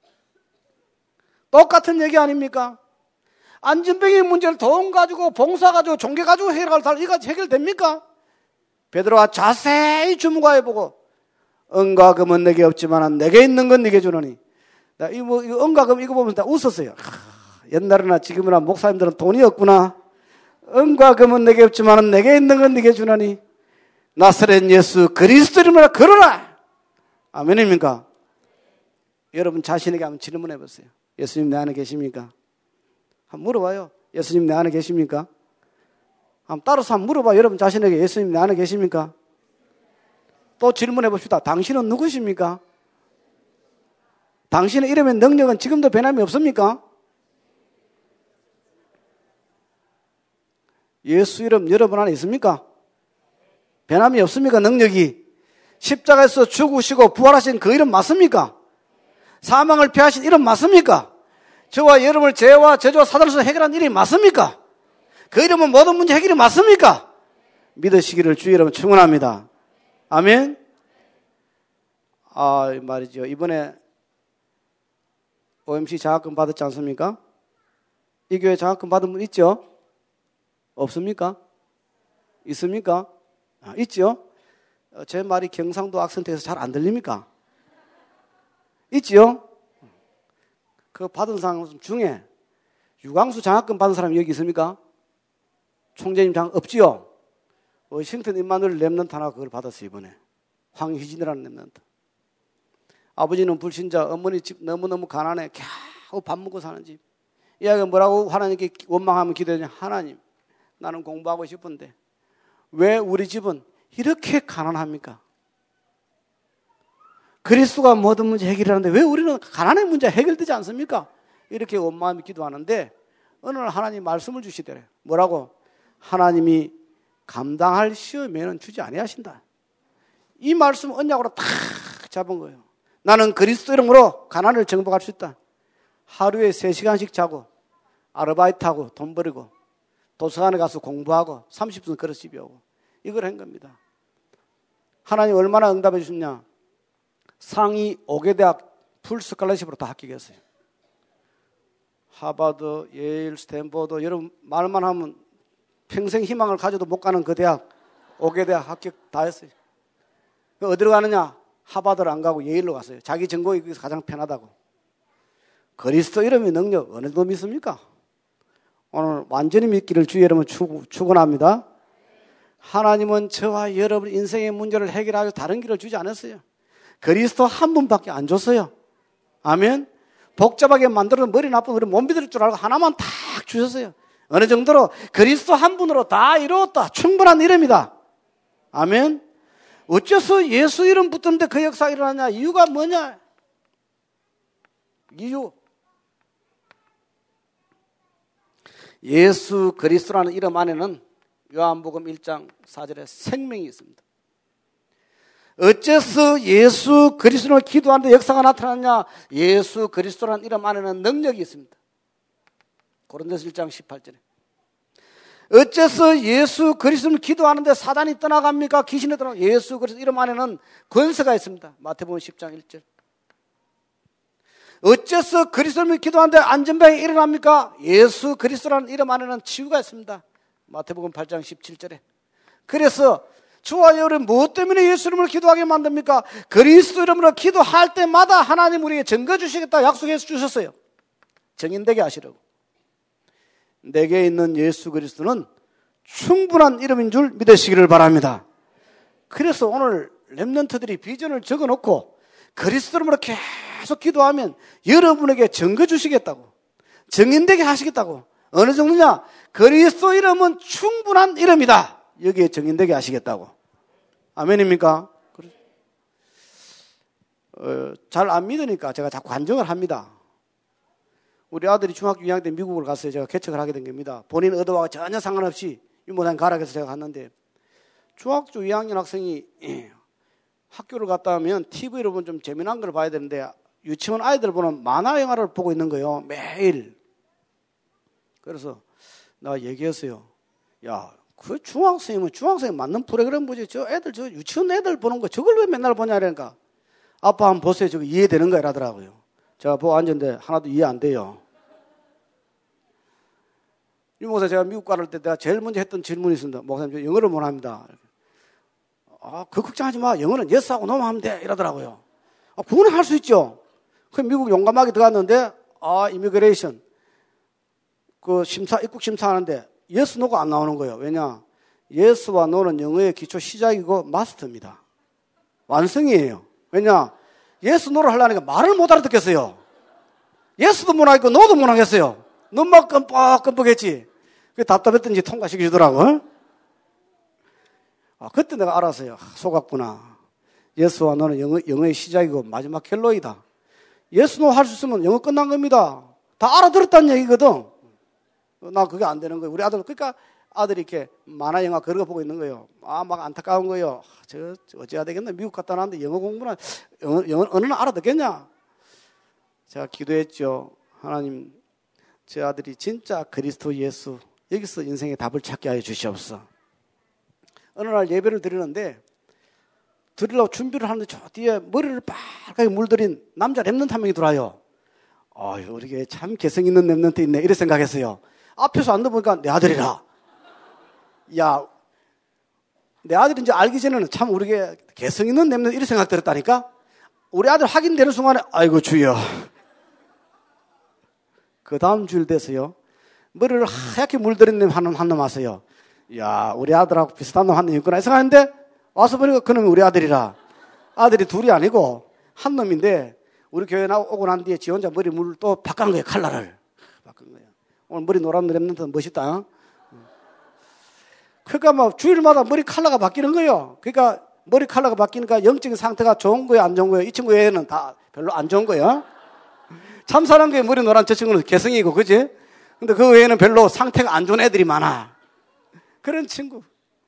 똑같은 얘기 아닙니까? 안진병의 문제를 돈 가지고 봉사 가지고 종교 가지고 해결할 이거 해결됩니까? 베드로가 자세히 주무관해보고 은과 금은 내게 없지만 내게 있는 건 네게 주노니. 나 이 뭐 이거 은과 금 이거 보면서 다 웃었어요. 하, 옛날이나 지금이나 목사님들은 돈이 없구나. 은과 금은 내게 없지만 내게 있는 건 네게 주노니. 나사렛 예수 그리스도 이름으로 걸어라. 아멘입니까? 여러분 자신에게 한번 질문해 보세요. 예수님 내 안에 계십니까? 한번 물어봐요. 예수님 내 안에 계십니까? 한번 따라서 한번 물어봐. 여러분 자신에게 예수님 내 안에 계십니까? 또 질문해 봅시다. 당신은 누구십니까? 당신의 이름의 능력은 지금도 변함이 없습니까? 예수 이름 여러분 안에 있습니까? 변함이 없습니까? 능력이. 십자가에서 죽으시고 부활하신 그 이름 맞습니까? 사망을 피하신 이름 맞습니까? 저와 여러분을 죄와 저주와 사단에서 해결한 이름이 맞습니까? 그 이름은 모든 문제 해결이 맞습니까? 믿으시기를 주의 여러분 축원합니다. 아멘. 아 말이죠. 이번에 오엠씨 장학금 받았지 않습니까? 이 교회 장학금 받은 분 있죠? 없습니까? 있습니까? 아, 있죠? 제 말이 경상도 악센트에서 잘 안 들립니까? 있죠? 그 받은 사람 중에 유광수 장학금 받은 사람이 여기 있습니까? 총재님 장 없지요? 워싱턴 임마누엘 렘넌트 하나 그걸 받았어요 이번에. 황희진이라는 렘넌트. 아버지는 불신자, 어머니 집 너무너무 가난해. 겨우 밥 먹고 사는 집. 이 아이가 뭐라고 하나님께 원망하면 기도하냐? 하나님, 나는 공부하고 싶은데 왜 우리 집은 이렇게 가난합니까? 그리스도가 모든 문제 해결하는데 왜 우리는 가난의 문제 해결되지 않습니까? 이렇게 원망하며 기도하는데 어느 날 하나님 말씀을 주시더래. 뭐라고? 하나님이 감당할 시험에는 주지 아니하신다. 이 말씀 언약으로 탁 잡은 거예요. 나는 그리스도 이름으로 가난을 정복할 수 있다. 하루에 세 시간씩 자고 아르바이트하고 돈 벌이고 도서관에 가서 공부하고 삼십 분 걸어서 집에 오고 이걸 한 겁니다. 하나님 얼마나 응답해 주셨냐. 상위 오 개 대학 풀 스칼러십으로 다 합격했어요. 하버드, 예일, 스탠포드 여러분 말만 하면 평생 희망을 가져도 못 가는 그 대학 오 개 대학 합격 다 했어요. 어디로 가느냐? 하버드를 안 가고 예일로 갔어요. 자기 전공이 거기서 가장 편하다고. 그리스도 이름의 능력 어느 정도 믿습니까? 오늘 완전히 믿기를 주의 여러분 축원합니다. 하나님은 저와 여러분 인생의 문제를 해결하여 다른 길을 주지 않았어요. 그리스도 한 분밖에 안 줬어요. 아멘. 복잡하게 만들어서 머리 나쁜 우리 못 믿을 줄 알고 하나만 딱 주셨어요. 어느 정도로 그리스도 한 분으로 다 이루었다. 충분한 이름이다. 아멘. 어째서 예수 이름 붙었는데 그 역사가 일어나냐? 이유가 뭐냐? 이유. 예수 그리스도라는 이름 안에는 요한복음 일 장 사 절에 생명이 있습니다. 어째서 예수 그리스도를 기도하는데 역사가 나타났냐? 예수 그리스도라는 이름 안에는 능력이 있습니다. 고린도서 일 장 십팔 절에. 어째서 예수 그리스도를 기도하는데 사단이 떠나갑니까? 귀신이 떠나갑니까? 예수 그리스도 이름 안에는 권세가 있습니다. 마태복음 십 장 일 절. 어째서 그리스도를 기도하는데 안전병이 일어납니까? 예수 그리스도라는 이름 안에는 치유가 있습니다. 마태복음 팔 장 십칠 절에. 그래서 주와 여러분 무엇 때문에 예수 이름으로 기도하게 만듭니까? 그리스도 이름으로 기도할 때마다 하나님 우리에게 증거 주시겠다 약속해서 주셨어요. 정인되게 하시라고. 내게 있는 예수 그리스도는 충분한 이름인 줄 믿으시기를 바랍니다. 그래서 오늘 렘넌트들이 비전을 적어놓고 그리스도 이름으로 계속 기도하면 여러분에게 증거 주시겠다고. 정인되게 하시겠다고. 어느 정도냐? 그리스도 이름은 충분한 이름이다. 여기에 정인되게 하시겠다고. 아멘입니까? 어, 잘 안 믿으니까 제가 자꾸 간증을 합니다. 우리 아들이 중학교 이 학년 때 미국을 갔어요. 제가 개척을 하게 된 겁니다. 본인 의도와 전혀 상관없이 유모단 가라 해서 제가 갔는데 중학교 이 학년 학생이 학교를 갔다 오면 티비로 보면 좀 재미난 걸 봐야 되는데 유치원 아이들 보는 만화 영화를 보고 있는 거예요. 매일. 그래서 내가 얘기했어요. 야, 그 중학생이면 중학생이 맞는 프로그램 보지. 저 애들, 저 유치원 애들 보는 거 저걸 왜 맨날 보냐 그러니까 아빠 한번 보세요. 저거 이해되는 거 이러더라고요. 제가 보고 앉았는데 하나도 이해 안 돼요. 유 목사 제가 미국 가를 때 내가 제일 먼저 했던 질문이 있습니다. 목사님 저 영어를 못합니다. 아, 그 걱정하지 마. 영어는 예스하고 노만 하면 돼. 이러더라고요. 아, 그거는 할 수 있죠. 그 미국 용감하게 들어갔는데 아, 이미그레이션 그 심사 입국 심사하는데 예스 노가 안 나오는 거예요. 왜냐? 예수와 너는 영어의 기초 시작이고 마스터입니다. 완성이에요. 왜냐? 예수 노를 하려니까 말을 못 알아듣겠어요. 예수도 못 하겠고 너도 못 하겠어요. 눈만 끔뻑끔뻑했지. 그게 답답했던지 통과시켜주더라고. 아, 그때 내가 알았어요. 속았구나. 예수와 너는 영어, 영어의 시작이고 마지막 켈로이다. 예수 노 할 수 있으면 영어 끝난 겁니다. 다 알아들었다는 얘기거든. 나 그게 안 되는 거예요. 우리 아들, 그러니까 아들이 이렇게 만화 영화 그런 거 보고 있는 거예요. 아, 막 안타까운 거예요. 저, 저 어찌해야 되겠나? 미국 갔다 나왔는데 영어 공부나, 영어, 영어, 언어는 알아듣겠냐? 제가 기도했죠. 하나님, 제 아들이 진짜 그리스도 예수, 여기서 인생의 답을 찾게 하여 주시옵소서. 어느 날 예배를 드리는데, 드리려고 준비를 하는데 저 뒤에 머리를 빨갛게 물들인 남자 랩런트 한 명이 들어와요. 어휴, 우리 참 개성 있는 랩런트 있네. 이래 생각했어요. 앞에서 앉아보니까 내 아들이라. 야, 내 아들이 이제 알기 전에는 참 우리게 개성 있는 랩런트 이래 생각 들었다니까? 우리 아들 확인되는 순간에, 아이고, 주여. 그 다음 주일 돼서요. 머리를 하얗게 물들인 놈 한 놈 왔어요. 야, 우리 아들하고 비슷한 놈 한 놈 있구나. 생각했는데, 와서 보니까 그 놈이 우리 아들이라. 아들이 둘이 아니고, 한 놈인데, 우리 교회 나 오고 난 뒤에 지 혼자 머리 물 또 바꾼 거예요, 컬러를. 바꾼 거예요. 오늘 머리 노란 랩런트 멋있다. 어? 그러니까 막 주일마다 머리 컬러가 바뀌는 거예요. 그러니까 머리 컬러가 바뀌니까 영적인 상태가 좋은 거예요, 안 좋은 거예요? 이 친구 외에는 다 별로 안 좋은 거예요. 참사랑 교회 머리 노란 저 친구는 개성이고, 그지? 근데 그 외에는 별로 상태가 안 좋은 애들이 많아. 그런 친구.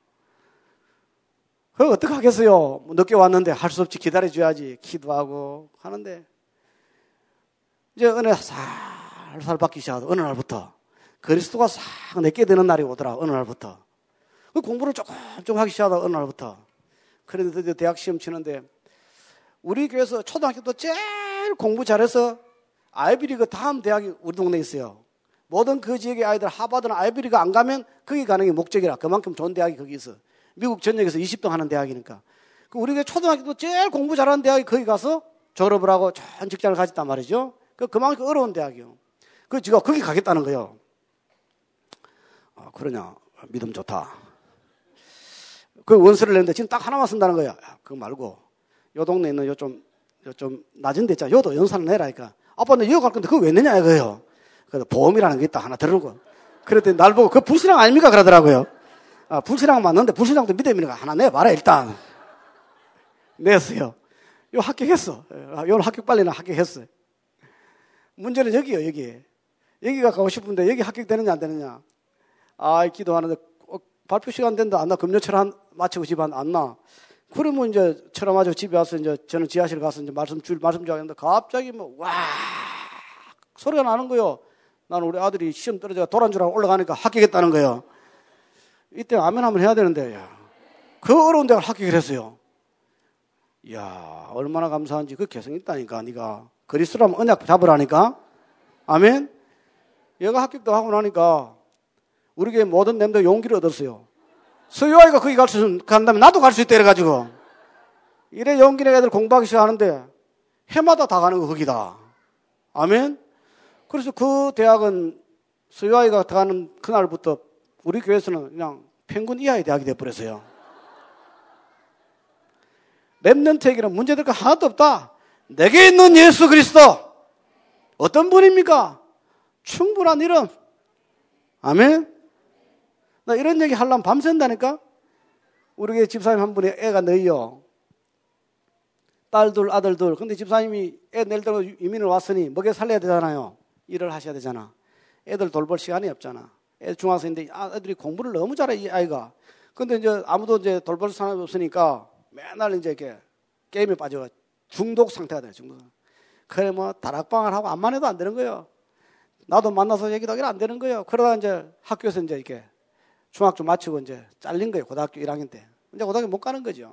그거 어떻게 하겠어요? 늦게 왔는데 할 수 없지. 기다려줘야지. 기도하고 하는데. 이제 은혜 살살 받기 시작하다. 어느 날부터. 그리스도가 싹 내게 되는 날이 오더라. 어느 날부터. 그 공부를 조금 조금 하기 시작하다. 어느 날부터. 그런데 드디어 대학 시험 치는데 우리 교회에서 초등학교 때 제일 공부 잘해서 아이비리그 다음 대학이 우리 동네에 있어요. 모든 그 지역의 아이들 하버드나 아이비리그 안 가면 거기 가는 게 목적이라. 그만큼 좋은 대학이 거기 있어. 미국 전역에서 이십 등 하는 대학이니까. 우리 교회 초등학교도 제일 공부 잘하는 대학이 거기 가서 졸업을 하고 좋은 직장을 가졌단 말이죠. 그 그만큼 어려운 대학이요. 그 지가 거기 가겠다는 거예요. 아, 그러냐? 믿음 좋다. 그 원서를 냈는데 지금 딱 하나만 쓴다는 거야. 야, 그거 말고 요 동네에 있는 요 좀 요 좀 낮은 데 있잖아. 요도 연산을 내라니까. 아빠 나 이거 갈 건데 그거 왜 내냐 이거예요. 그래서 보험이라는 게 있다 하나 들어놓고. 그랬더니 날 보고 그 불신앙 아닙니까 그러더라고요. 아, 불신앙 맞는데 불신앙도 믿음이니까 하나 내봐라 일단. 냈어요. 요 합격했어. 요 합격 빨리는 합격했어요. 문제는 여기요, 여기. 여기가 가고 싶은데 여기 합격되느냐 안 되느냐. 아, 기도하는데 어, 발표 시간 된다 안 나. 금요철 마치고 집 안 나. 그러면 이제 철화 마치고 집에 와서 이제 저는 지하실 가서 이제 말씀 줄 말씀 줄 하는데 갑자기 뭐 와 소리가 나는 거요. 나는 우리 아들이 시험 떨어져 도란 줄 알고 올라가니까 합격했다는 거예요. 이때 아멘 한번 해야 되는데, 야. 그 어려운 데가 합격을 했어요. 이야, 얼마나 감사한지 그 개성 있다니까, 네가. 그리스도라면 언약 잡으라니까. 아멘? 얘가 합격도 하고 나니까, 우리 교회 모든 member 용기를 얻었어요. 서유아이가 거기 갈 수, 간다면 나도 갈 수 있다, 이래가지고. 이래 용기 내가 애들 공부하기 시작하는데, 해마다 다 가는 거, 거기다. 아멘? 그래서 그 대학은 서유아이가 가는 그날부터 우리 교회에서는 그냥 평균 이하의 대학이 되어버렸어요. 랩런트에게는 문제될 거 하나도 없다. 내게 있는 예수 그리스도. 어떤 분입니까? 충분한 이름. 아멘? 나 이런 얘기 하려면 밤샌다니까? 우리 교회 집사님 한 분이 애가 너희요. 딸 둘, 아들 둘. 근데 집사님이 애 내일 들어 이민을 왔으니 먹여 살려야 되잖아요. 일을 하셔야 되잖아. 애들 돌볼 시간이 없잖아. 애 중학생인데 아들이 공부를 너무 잘해 이 아이가. 근데 이제 아무도 이제 돌볼 사람이 없으니까 맨날 이제 이렇게 게임에 빠져 중독 상태가 돼. 중독. 그래 뭐 다락방을 하고 안만 해도 안 되는 거예요. 나도 만나서 얘기도 하기는 안 되는 거예요. 그러다 이제 학교에서 이제 이렇게 중학교 마치고 이제 잘린 거예요. 고등학교 일 학년 때. 이제 고등학교 못 가는 거죠.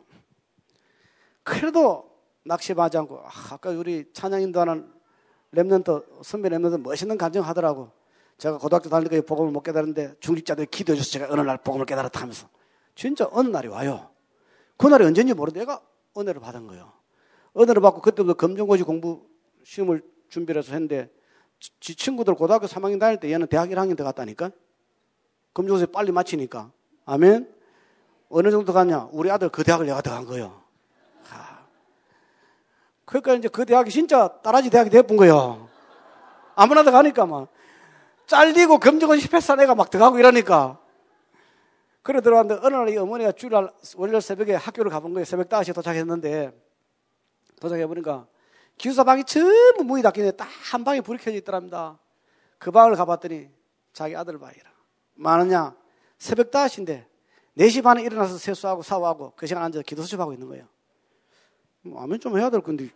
그래도 낙심하지 않고 아, 아까 우리 찬양 인도하는 랩런트 선배 랩런트 멋있는 간증 하더라고. 제가 고등학교 다닐 때 복음을 못 깨달았는데 중직자들이 기도해 줘서 제가 어느 날 복음을 깨달았다 하면서 진짜 어느 날이 와요. 그날이 언제인지 모르는데 얘가 은혜를 받은 거예요. 은혜를 받고 그때부터 검정고시 공부 시험을 준비를 해서 했는데 지 친구들 고등학교 삼 학년 다닐 때 얘는 대학 일 학년 때 갔다니까. 검정고시 빨리 마치니까. 아멘. 어느 정도 갔냐? 우리 아들 그 대학을 내가 들어간 거예요. 아. 그러니까 이제 그 대학이 진짜 따라지 대학이 돼본 거예요. 아무나 들어가니까 막 잘리고 검정고시 실패한 애가 막 들어가고 이러니까. 그래 들어갔는데 어느 날 이 어머니가 주일날 월요일 새벽에 학교를 가본 거예요. 새벽 다섯시에 도착했는데 도착해보니까 기숙사 방이 전부 문이 닫히는데 딱 한 방에 불이 켜져 있더랍니다. 그 방을 가봤더니 자기 아들 방이라. 많으냐? 새벽 다섯시인데 네 시 반에 일어나서 세수하고 샤워하고 그 시간 앉아서 기도 수첩하고 있는 거예요. 뭐 아멘 좀 해야 될 건데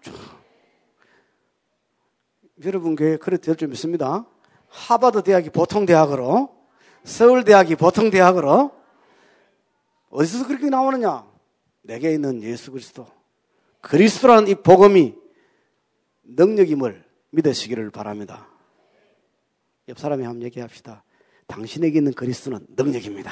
여러분 교회 그래도 될 줄 믿습니다. 하버드 대학이 보통 대학으로 서울 대학이 보통 대학으로 어디서 그렇게 나오느냐? 내게 있는 예수 그리스도 그리스도라는 이 복음이 능력임을 믿으시기를 바랍니다. 옆 사람이 한번 얘기합시다. 당신에게 있는 그리스도는 능력입니다.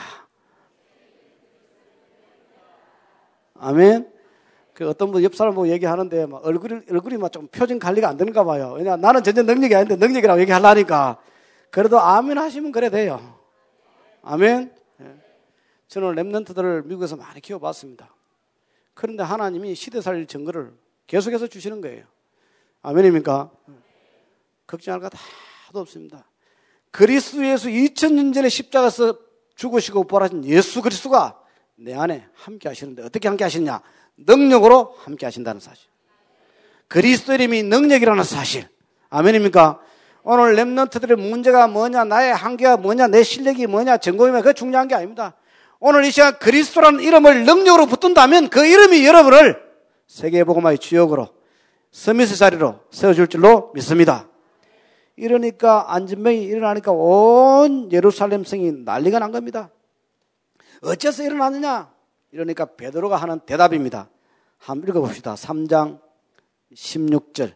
아멘. 그 어떤 분 옆 사람 보고 얘기하는데 막 얼굴이 얼굴이 막 좀 표정 관리가 안 되는가 봐요. 왜냐 나는 전혀 능력이 아닌데 능력이라고 얘기하려니까. 그래도 아멘 하시면 그래 돼요. 아멘. 저는 렘넌트들을 미국에서 많이 키워봤습니다. 그런데 하나님이 시대 살릴 증거를 계속해서 주시는 거예요. 아멘입니까? 걱정할 거 하나도 없습니다. 그리스도 예수 이천 년 전에 십자가에서 죽으시고 부활하신 예수 그리스도가 내 안에 함께 하시는데 어떻게 함께 하시냐? 능력으로 함께 하신다는 사실. 그리스도 이름이 능력이라는 사실. 아멘입니까? 오늘 렘넌트들의 문제가 뭐냐? 나의 한계가 뭐냐? 내 실력이 뭐냐? 전공이면 그게 중요한 게 아닙니다. 오늘 이 시간 그리스도라는 이름을 능력으로 붙든다면 그 이름이 여러분을 세계복음화의 주역으로 서밋의 자리로 세워줄 줄로 믿습니다. 이러니까 안진병이 일어나니까 온 예루살렘 성이 난리가 난 겁니다. 어째서 일어났느냐? 이러니까 베드로가 하는 대답입니다. 한번 읽어봅시다. 삼 장 십육 절.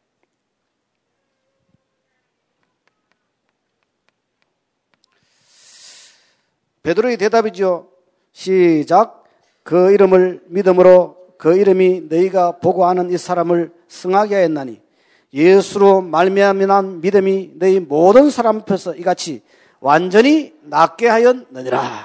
베드로의 대답이죠. 시작. 그 이름을 믿음으로 그 이름이 너희가 보고 아는 이 사람을 승하게 하였나니 예수로 말미암은 믿음이 너희 모든 사람 앞에서 이같이 완전히 낫게 하였느니라.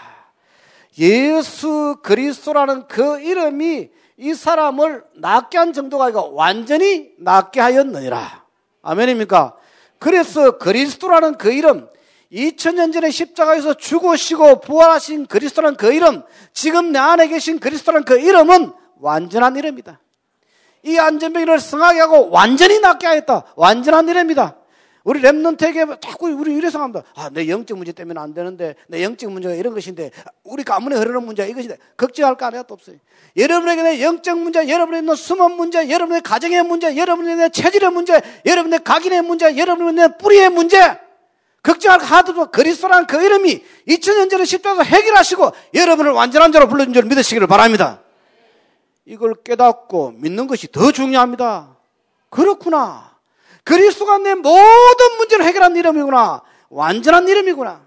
예수 그리스도라는 그 이름이 이 사람을 낫게 한 정도가 아니고 완전히 낫게 하였느니라. 아멘입니까? 그래서 그리스도라는 그 이름, 이천 년 전에 십자가에서 죽으시고 부활하신 그리스도라는 그 이름, 지금 내 안에 계신 그리스도라는 그 이름은 완전한 이름이다. 이 안전병이를 승하게 하고 완전히 낫게 하였다. 완전한 이름이다. 우리 렘넌트에게 자꾸 우리 이래 생각합니다. 아, 내 영적 문제 때문에 안 되는데, 내 영적 문제가 이런 것인데, 우리 가문에 흐르는 문제가 이것인데, 걱정할 거 하나도 없어요. 여러분에게 내 영적 문제, 여러분에게 있는 숨은 문제, 여러분의 가정의 문제, 여러분에게 내 체질의 문제, 여러분의 각인의 문제, 여러분에게 내 뿌리의 문제, 걱정할 거 하나도 없어. 그리스도라는 그 이름이 이천 년 전에 십자가에서 해결하시고, 여러분을 완전한 자로 불러준 줄 믿으시기를 바랍니다. 이걸 깨닫고 믿는 것이 더 중요합니다. 그렇구나. 그리스도가 내 모든 문제를 해결한 이름이구나. 완전한 이름이구나.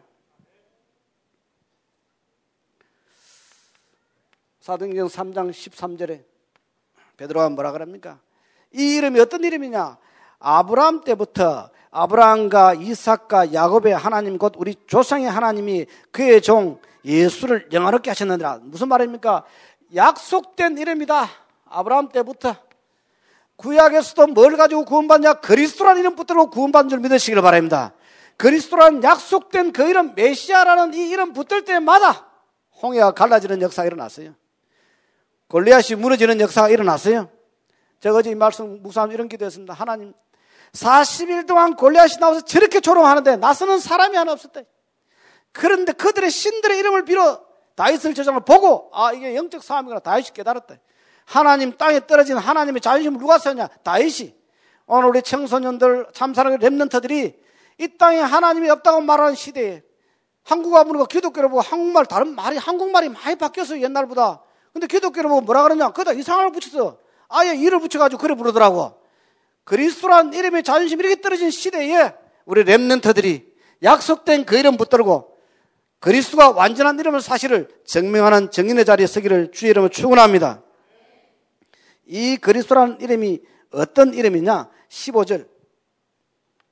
사도행전 삼 장 십삼 절에 베드로가 뭐라 그럽니까? 이 이름이 어떤 이름이냐? 아브라함 때부터 아브라함과 이삭과 야곱의 하나님 곧 우리 조상의 하나님이 그의 종 예수를 영화롭게 하셨느니라. 무슨 말입니까? 약속된 이름이다. 아브라함 때부터. 구약에서도 뭘 가지고 구원받냐? 그리스도라는 이름 붙들고 구원받는 줄 믿으시기를 바랍니다. 그리스도라는 약속된 그 이름, 메시아라는 이 이름 붙들 때마다 홍해가 갈라지는 역사가 일어났어요. 골리앗이 무너지는 역사가 일어났어요. 제가 어제 이 말씀 묵상하면서 이런 기도했습니다. 하나님, 사십 일 동안 골리앗이 나와서 저렇게 조롱하는데 나서는 사람이 하나 없었대. 그런데 그들의 신들의 이름을 빌어 다윗을 저장을 보고 아 이게 영적 싸움이구나 다윗이 깨달았대. 하나님 땅에 떨어진 하나님의 자존심을 누가 세웠냐? 다윗이. 오늘 우리 청소년들 참사랑 렘넌트들이 이 땅에 하나님이 없다고 말하는 시대에 한국어 보니까 기독교를 보고 한국말 다른 말이 한국말이 많이 바뀌었어요. 옛날보다. 근데 기독교를 보고 뭐라 그러냐? 거기다 이상을 붙였어. 아예 이를 붙여가지고 그래 부르더라고. 그리스도라는 이름의 자존심이 이렇게 떨어진 시대에 우리 렘넌트들이 약속된 그 이름 붙들고 그리스도가 완전한 이름을 사실을 증명하는 증인의 자리에 서기를 주의 이름으로 축원합니다. 이 그리스도라는 이름이 어떤 이름이냐? 십오 절.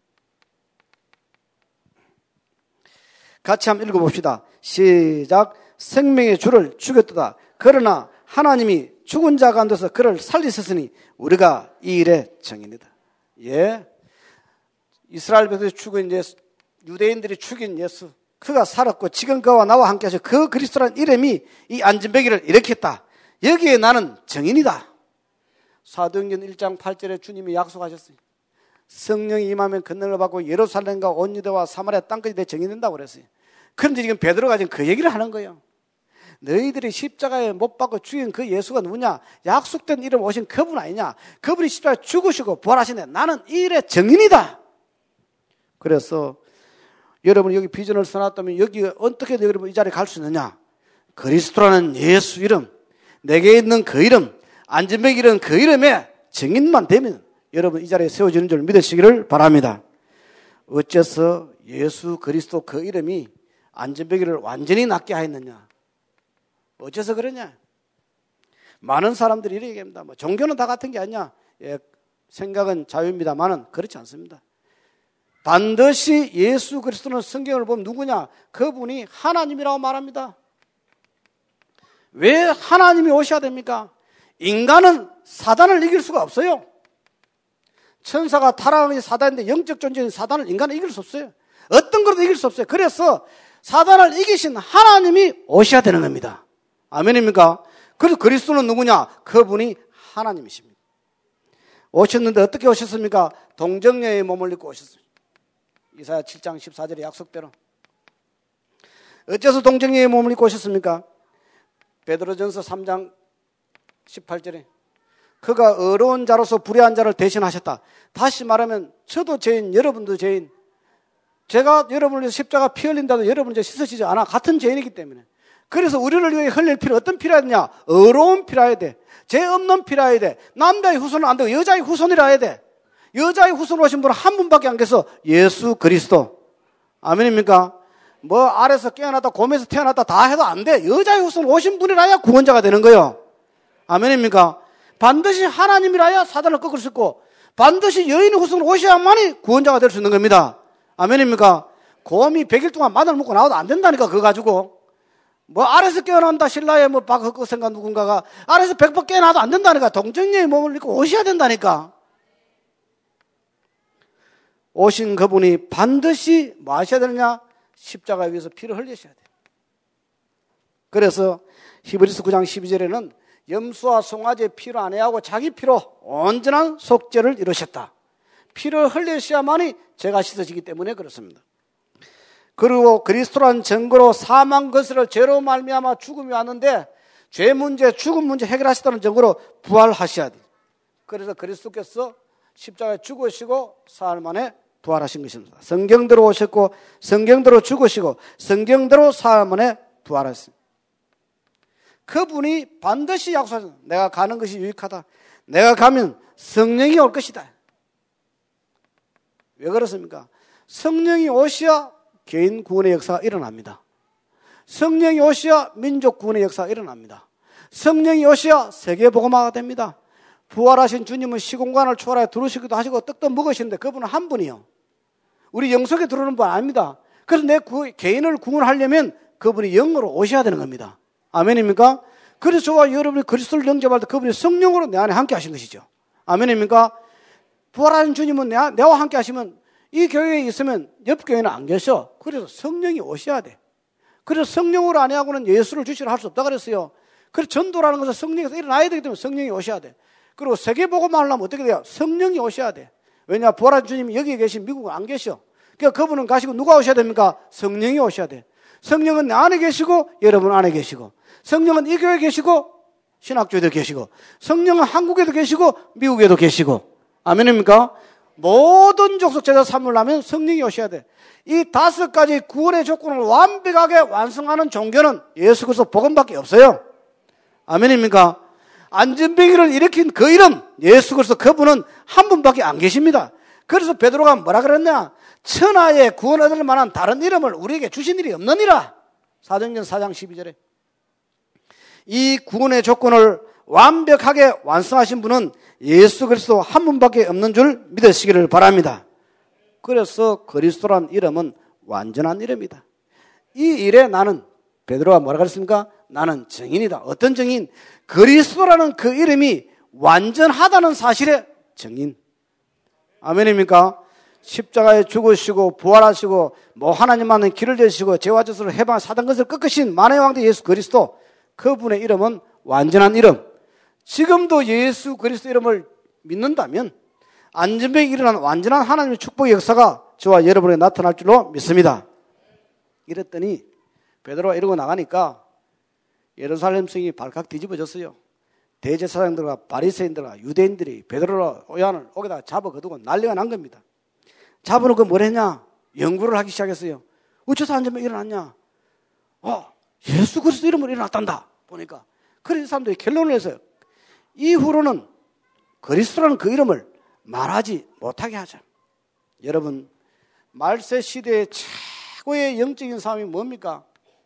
같이 한번 읽어봅시다. 시작. 생명의 주를 죽였도다. 그러나 하나님이 죽은 자 가운데서 그를 살리셨으니 우리가 이 일의 증인이다. 예, 이스라엘 백성이 죽은 예수, 유대인들이 죽인 예수, 그가 살았고 지금 그와 나와 함께 하셔 그 그리스도라는 이름이 이 안진뱅이를 일으켰다. 여기에 나는 증인이다. 사도행전 일 장 팔 절에 주님이 약속하셨어요. 성령이 임하면 권능을 받고 예루살렘과 온 유대와 사마리아 땅까지 내 증인된다고 그랬어요. 그런데 지금 베드로가 지금 그 얘기를 하는 거예요. 너희들이 십자가에 못 박고 죽인 그 예수가 누구냐? 약속된 이름 오신 그분 아니냐? 그분이 십자가에 죽으시고 부활하시네. 나는 이 일의 증인이다. 그래서 여러분 여기 비전을 써놨다면 여기 어떻게 여러분 이 자리에 갈 수 있느냐? 그리스도라는 예수 이름, 내게 있는 그 이름, 안진뱅이 이름 그 이름에 증인만 되면 여러분 이 자리에 세워지는 줄 믿으시기를 바랍니다. 어째서 예수 그리스도 그 이름이 안진뱅이를 완전히 낫게 하였느냐? 어째서 그러냐? 많은 사람들이 이렇게 얘기합니다. 뭐 종교는 다 같은 게 아니냐? 예, 생각은 자유입니다만은 그렇지 않습니다. 반드시 예수 그리스도는 성경을 보면 누구냐? 그분이 하나님이라고 말합니다. 왜 하나님이 오셔야 됩니까? 인간은 사단을 이길 수가 없어요. 천사가 타락한 사단인데 영적 존재인 사단을 인간은 이길 수 없어요. 어떤 것도 이길 수 없어요. 그래서 사단을 이기신 하나님이 오셔야 되는 겁니다. 아멘입니까? 그래서 그리스도는 누구냐? 그분이 하나님이십니다. 오셨는데 어떻게 오셨습니까? 동정녀의 몸을 입고 오셨습니다. 이사야 칠 장 십사 절의 약속대로. 어째서 동정녀의 몸을 입고 오셨습니까? 베드로전서 삼 장 십팔 절에 그가 어려운 자로서 불의한 자를 대신하셨다. 다시 말하면 저도 죄인, 여러분도 죄인. 제가 여러분을 위해서 십자가 피 흘린다도 여러분을 위해 씻으시지 않아. 같은 죄인이기 때문에. 그래서 우리를 위해 흘릴 피는 어떤 피라 했냐? 어려운 피라 해야 돼. 죄 없는 피라 해야 돼. 남자의 후손은 안 되고 여자의 후손이라 해야 돼. 여자의 후손으로 오신 분은 한 분밖에 안 계셔. 예수 그리스도. 아멘입니까? 뭐 아래서 깨어났다 곰에서 태어났다 다 해도 안 돼. 여자의 후손으로 오신 분이라야 구원자가 되는 거예요. 아멘입니까? 반드시 하나님이라야 사단을 꺾을 수 있고 반드시 여인의 후손으로 오셔야만이 구원자가 될 수 있는 겁니다. 아멘입니까? 곰이 백 일 동안 마늘 먹고 나와도 안 된다니까 그거 가지고. 뭐 아래서 깨어난다 신라의 뭐 박흑거생가 누군가가 아래서 백 번 깨어나도 안 된다니까. 동정녀의 몸을 입고 오셔야 된다니까. 오신 그분이 반드시 뭐 하셔야 되느냐? 십자가에 위해서 피를 흘리셔야 돼요. 그래서 히브리서 구 장 십이 절에는 염소와 송아지의 피로 안해하고 자기 피로 온전한 속죄를 이루셨다. 피를 흘리셔야만이 죄가 씻어지기 때문에 그렇습니다. 그리고 그리스도란 증거로 사망 것을 죄로 말미암아 죽음이 왔는데 죄 문제, 죽음 문제 해결하시다는 증거로 부활하셔야 돼요. 그래서 그리스도께서 십자가에 죽으시고 사흘 만에 부활하신 것입니다. 성경대로 오셨고 성경대로 죽으시고 성경대로 사흘 만에 부활하셨습니다. 그분이 반드시 약속하셨습니다. 내가 가는 것이 유익하다. 내가 가면 성령이 올 것이다. 왜 그렇습니까? 성령이 오셔야 개인 구원의 역사가 일어납니다. 성령이 오셔야 민족 구원의 역사가 일어납니다. 성령이 오셔야 세계복음화가 됩니다. 부활하신 주님은 시공간을 초월하여 들어오시기도 하시고 떡도 먹으시는데 그분은 한 분이요. 우리 영속에 들어오는 분 아닙니다. 그래서 내 구, 개인을 구원하려면 그분이 영으로 오셔야 되는 겁니다. 아멘입니까? 그래서 저와 여러분이 그리스도를 영접할 때 그분이 성령으로 내 안에 함께 하신 것이죠. 아멘입니까? 부활하신 주님은 내, 내와 함께 하시면 이 교회에 있으면 옆 교회는 안 계셔. 그래서 성령이 오셔야 돼. 그래서 성령으로 안 하고는 예수를 주시라 할 수 없다 그랬어요. 그래서 전도라는 것은 성령에서 일어나야 되기 때문에 성령이 오셔야 돼. 그리고 세계복음만 하려면 어떻게 돼요? 성령이 오셔야 돼. 왜냐? 부활한 주님이 여기 계신 미국은 안 계셔. 그러니까 그분은 가시고 누가 오셔야 됩니까? 성령이 오셔야 돼. 성령은 내 안에 계시고 여러분 안에 계시고 성령은 이 교회에 계시고 신학교에도 계시고 성령은 한국에도 계시고 미국에도 계시고 아멘입니까? 모든 족속 제자 삼으려면 성령이 오셔야 돼. 이 다섯 가지 구원의 조건을 완벽하게 완성하는 종교는 예수 그리스도 복음밖에 없어요. 아멘입니까? 안진뱅이를 일으킨 그 이름 예수 그리스도 그분은 한 분밖에 안 계십니다. 그래서 베드로가 뭐라 그랬냐? 천하에 구원 얻을 만한 다른 이름을 우리에게 주신 일이 없느니라. 사도행전 사 장 십이 절에 이 구원의 조건을 완벽하게 완성하신 분은 예수 그리스도 한 분밖에 없는 줄 믿으시기를 바랍니다. 그래서 그리스도란 이름은 완전한 이름이다. 이 일에 나는 베드로가 뭐라 그랬습니까? 나는 증인이다. 어떤 증인? 그리스도라는 그 이름이 완전하다는 사실의 증인. 아멘입니까? 십자가에 죽으시고 부활하시고 뭐 하나님만은 길을 내시고 죄와 저주를 해방 사단 것을 꺾으신 만의 왕대 예수 그리스도, 그분의 이름은 완전한 이름. 지금도 예수 그리스도 이름을 믿는다면 안전병이 일어난 완전한 하나님의 축복의 역사가 저와 여러분에게 나타날 줄로 믿습니다. 이랬더니 베드로가 이러고 나가니까 예루살렘 성이 발칵 뒤집어졌어요. 대제사장들과 바리새인들과 유대인들이 베드로와 요한을 옥에다가 잡아거두고 난리가 난 겁니다. 잡아놓고 뭘 했냐? 연구를 하기 시작했어요. 어째서 안전병이 일어났냐? 어, 예수 그리스도 이름으로 일어났단다. 보니까 그래서 사람들이 결론을 내서요. 이후로는 그리스도라는 그 이름을 말하지 못하게 하자. 여러분, 말세 시대의 최고의 영적인 싸움이 뭡니까?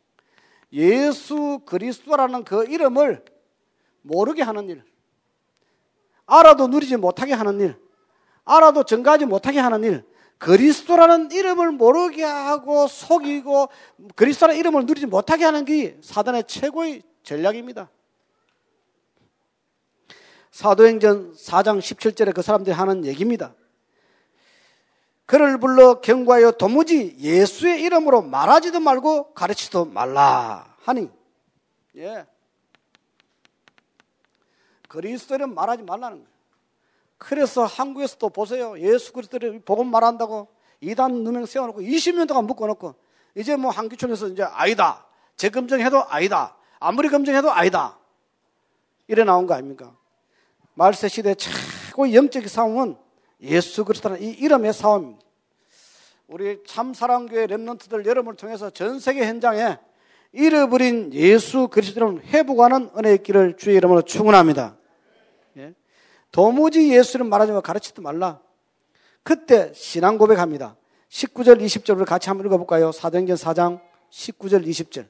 예수 그리스도라는 그 이름을 모르게 하는 일, 알아도 누리지 못하게 하는 일, 알아도 전가하지 못하게 하는 일, 그리스도라는 이름을 모르게 하고 속이고 그리스도라는 이름을 누리지 못하게 하는 게 사단의 최고의 전략입니다. 사도행전 사 장 십칠 절에 그 사람들이 하는 얘기입니다. 그를 불러 경고하여 도무지 예수의 이름으로 말하지도 말고 가르치지도 말라 하니, 예, 그리스도 이름 말하지 말라는 거예요. 그래서 한국에서도 보세요. 예수 그리스도를 복음 말한다고 이단 누명 세워놓고 이십 년 동안 묶어놓고 이제 뭐 한기총에서 이제 아니다, 재검증해도 아니다, 아무리 검증해도 아니다, 이래 나온 거 아닙니까? 말세 시대 최고의 영적인 싸움은 예수 그리스도라는 이 이름의 싸움입니다. 우리 참사랑교회 렘넌트들 여러분을 통해서 전 세계 현장에 잃어버린 예수 그리스도를 회복하는 은혜의 길을 주의 이름으로 축원합니다. 예? 도무지 예수를 말하지 말고 가르치지 말라. 그때 신앙 고백합니다. 십구 절 이십 절을 같이 한번 읽어볼까요? 사도행전 사 장 십구 절 이십 절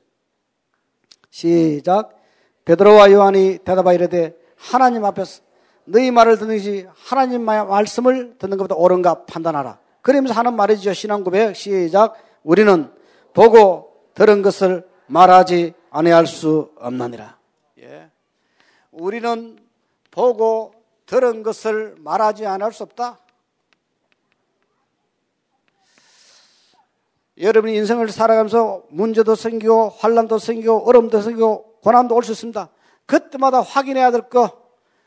시작. 베드로와 요한이 대답하여 이르되 하나님 앞에서 너희 말을 듣는 것이 하나님의 말씀을 듣는 것보다 옳은가 판단하라. 그러면서 하는 말이죠. 신앙 고백 시작. 우리는 보고 들은 것을 말하지 아니할 수 없느니라. 예. 우리는 보고 들은 것을 말하지 않을 수 없다. 여러분이 인생을 살아가면서 문제도 생기고 환난도 생기고 어려움도 생기고 고난도 올 수 있습니다. 그때마다 확인해야 될 거,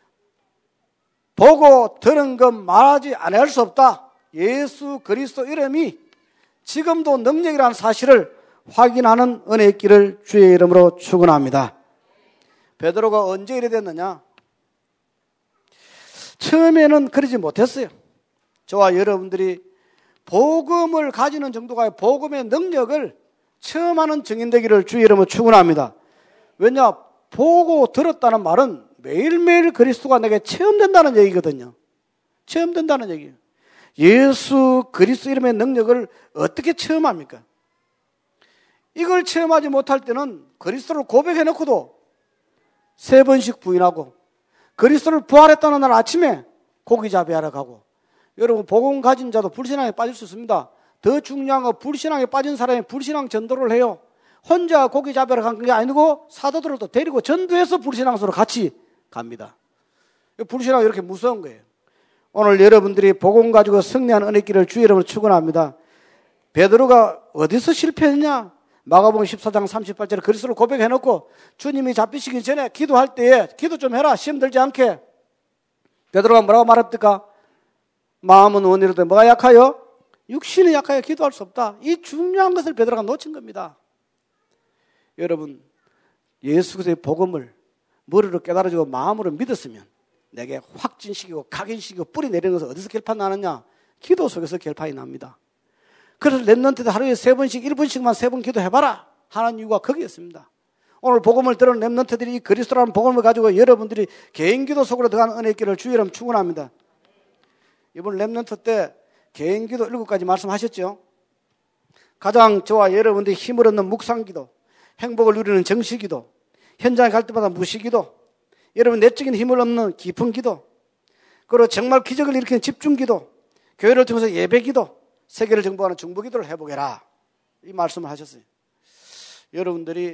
보고 들은 것 말하지 않을 수 없다. 예수 그리스도 이름이 지금도 능력이라는 사실을 확인하는 은혜의 길을 주의 이름으로 축원합니다. 베드로가 언제 이래 됐느냐? 처음에는 그러지 못했어요. 저와 여러분들이 복음을 가지는 정도가 복음의 능력을 처음 하는 증인 되기를 주의 이름으로 축원합니다. 왜냐? 보고 들었다는 말은 매일매일 그리스도가 내게 체험된다는 얘기거든요. 체험된다는 얘기예요. 예수 그리스도 이름의 능력을 어떻게 체험합니까? 이걸 체험하지 못할 때는 그리스도를 고백해놓고도 세 번씩 부인하고 그리스도를 부활했다는 날 아침에 고기잡이하러 가고, 여러분 복음 가진 자도 불신앙에 빠질 수 있습니다. 더 중요한 건 불신앙에 빠진 사람이 불신앙 전도를 해요. 혼자 고기잡이하러 간 게 아니고 사도들을 또 데리고 전도해서 불신앙으로 같이 갑니다. 불신앙이 이렇게 무서운 거예요. 오늘 여러분들이 복음 가지고 승리하는 은혜길을 주의 이름으로 축원합니다. 베드로가 어디서 실패했냐? 마가복음 십사 장 삼십팔 절에 그리스도를 고백해놓고 주님이 잡히시기 전에 기도할 때에 기도 좀 해라, 시험 들지 않게. 베드로가 뭐라고 말합니까? 마음은 원이로되 뭐가 약하여? 육신이 약하여 기도할 수 없다. 이 중요한 것을 베드로가 놓친 겁니다. 여러분, 예수 그리스도의 복음을 머리로 깨달아지고 마음으로 믿었으면 내게 확진시키고 각인시키고 뿌리 내리는 것은 어디서 결판 나느냐? 기도 속에서 결판이 납니다. 그래서 렘넌트들 하루에 세 번씩 일 분씩만 세 번 기도해봐라 하는 이유가 거기였습니다. 오늘 복음을 들은 렘넌트들이 이 그리스도라는 복음을 가지고 여러분들이 개인 기도 속으로 들어가는 은혜의 길을 주의 이름 축원합니다. 이번 렘넌트 때 개인 기도 일곱 가지 말씀하셨죠. 가장 저와 여러분들이 힘을 얻는 묵상기도, 행복을 누리는 정시기도, 현장에 갈 때마다 무시기도, 여러분 내적인 힘을 얻는 깊은 기도, 그리고 정말 기적을 일으키는 집중기도, 교회를 통해서 예배기도, 세계를 정복하는 중보기도를 해보게라, 이 말씀을 하셨어요. 여러분들이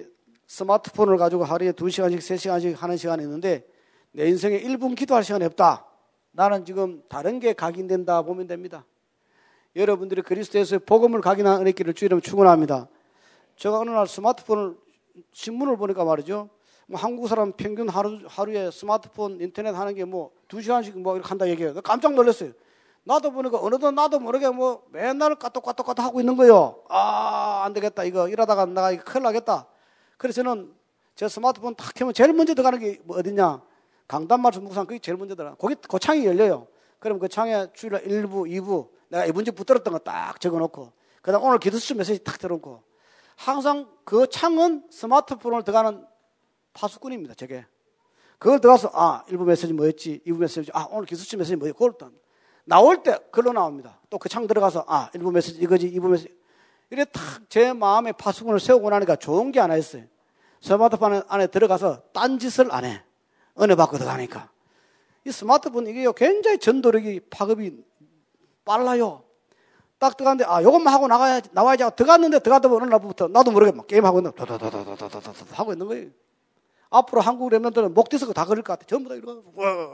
스마트폰을 가지고 하루에 두 시간씩, 세 시간씩 하는 시간이 있는데 내 인생에 일 분 기도할 시간이 없다. 나는 지금 다른 게 각인된다 보면 됩니다. 여러분들이 그리스도에서의 복음을 각인한 은혜길을 주 이름으로 축원합니다. 제가 어느 날 스마트폰을 신문을 보니까 말이죠. 뭐 한국 사람 평균 하루, 하루에 스마트폰 인터넷 하는 게 뭐 두 시간씩 뭐 이렇게 한다 얘기해요. 깜짝 놀랐어요. 나도 보니까 어느덧 나도 모르게 뭐 맨날 까똑까똑까똑 하고 있는 거예요. 아, 안 되겠다. 이거 이러다가 나가 이거 큰일 나겠다. 그래서 저는 제 스마트폰 탁 켜면 제일 먼저 들어가는 게 뭐 어디냐? 강단 말씀 묵상 그게 제일 먼저 들어가. 거기 그 창이 열려요. 그럼 그 창에 주일날 일 부, 이 부 내가 이번 주 붙들었던 거 딱 적어놓고 그다음 오늘 기도수첩 메시지 딱 들어놓고 항상 그 창은 스마트폰을 들어가는 파수꾼입니다. 저게. 그걸 들어가서 아, 일 부 메시지 뭐였지? 이 부 메시지 아, 오늘 기도수첩 메시지 뭐였지? 그걸 또 나올 때 글로 나옵니다. 또 그 창 들어가서 아, 일 부 메시지 이거지, 이 부 메시지 이래 탁 제 마음에 파수꾼을 세우고 나니까 좋은 게 하나 있어요. 스마트폰 안에 들어가서 딴짓을 안 해. 은혜 받고 들어가니까. 이 스마트폰 이게요 굉장히 전도력이 파급이 빨라요. 딱 들어갔는데 아 요것만 하고 나가야 나와야지 하고 들어갔는데 들어가다 보면 어느 날부터 나도 모르게 막 게임 하고 있는 다다다다다다다 하고 있는 거예요. 앞으로 한국 랩런들은 목 디스크 다 걸릴 것 같아. 전부 다 이러고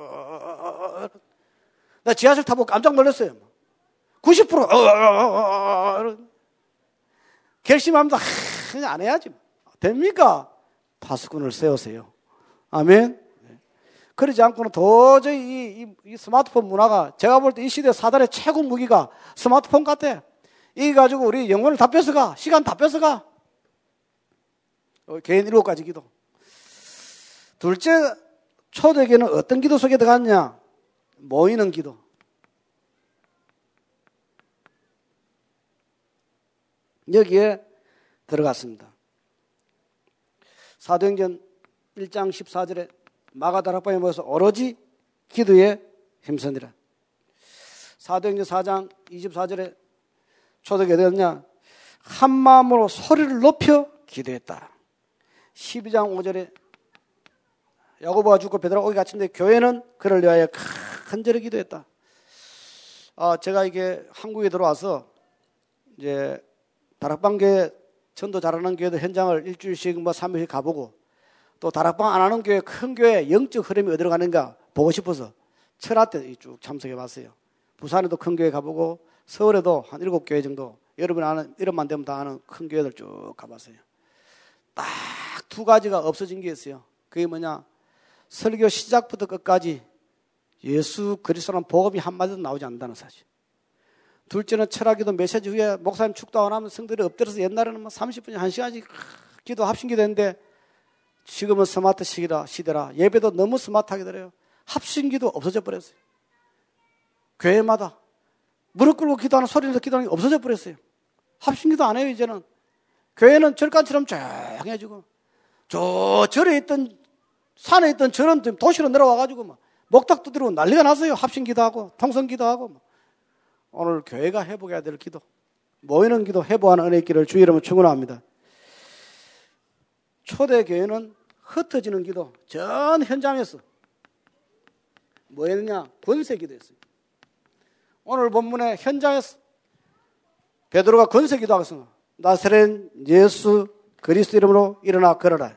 나 지하철 타보고 깜짝 놀랐어요. 구십 퍼센트 결심합니다. 그냥 안 해야지. 됩니까? 파수꾼을 세우세요. 아멘. 그러지 않고는 도저히 이, 이, 이 스마트폰 문화가 제가 볼 때 이 시대 사단의 최고 무기가 스마트폰 같아. 이 가지고 우리 영혼을 다 뺏어가. 시간 다 뺏어가. 어, 개인 일곱 가지 기도. 둘째, 초대교회는 어떤 기도 속에 들어갔냐? 모이는 기도. 여기에 들어갔습니다. 사도행전 일 장 십사 절에 마가다락방에 모여서 오로지 기도에 힘쓰니라. 사도행전 사 장 이십사 절에 초대교회 되었냐? 한 마음으로 소리를 높여 기도했다. 십이 장 오 절에 야고보가 죽고 베드로가 오기 갇힌데 교회는 그를 위하여 간절히 기도했다. 아, 제가 이게 한국에 들어와서 이제 다락방교회 전도 잘하는 교회도 현장을 일주일씩 뭐 삼 일씩 가보고 또 다락방 안 하는 교회, 큰 교회 영적 흐름이 어디로 가는가 보고 싶어서 철화 때 쭉 참석해 봤어요. 부산에도 큰 교회 가보고 서울에도 한 일곱 교회 정도 여러분 아는 이름만 되면 다 아는 큰 교회들 쭉 가봤어요. 딱 두 가지가 없어진 게 있어요. 그게 뭐냐? 설교 시작부터 끝까지 예수 그리스도라는 복음이 한마디도 나오지 않는다는 사실. 둘째는 철학기도 메시지 후에 목사님 축도하고 나면 성들이 엎드려서 옛날에는 뭐 삼십 분에 한 시간씩 기도 합심기도 했는데 지금은 스마트 시기라, 시대라 예배도 너무 스마트하게 들어요. 합심기도 없어져 버렸어요. 교회마다 무릎 꿇고 기도하는 소리를 기도하는 게 없어져 버렸어요. 합심기도 안 해요 이제는. 교회는 절간처럼 조용해지고 저 절에 있던 산에 있던 절은 도시로 내려와가지고 막 목탁 두드리고 난리가 났어요. 합심기도하고 통성기도하고 오늘 교회가 회복해야 될 기도, 모이는 기도, 회복하는 은혜의 길을 주의 이름으로 축원합니다. 초대교회는 흩어지는 기도, 전 현장에서 뭐 했느냐? 권세 기도했어요. 오늘 본문의 현장에서 베드로가 권세 기도하겠습니다. 나사렛 예수 그리스도 이름으로 일어나 걸어라.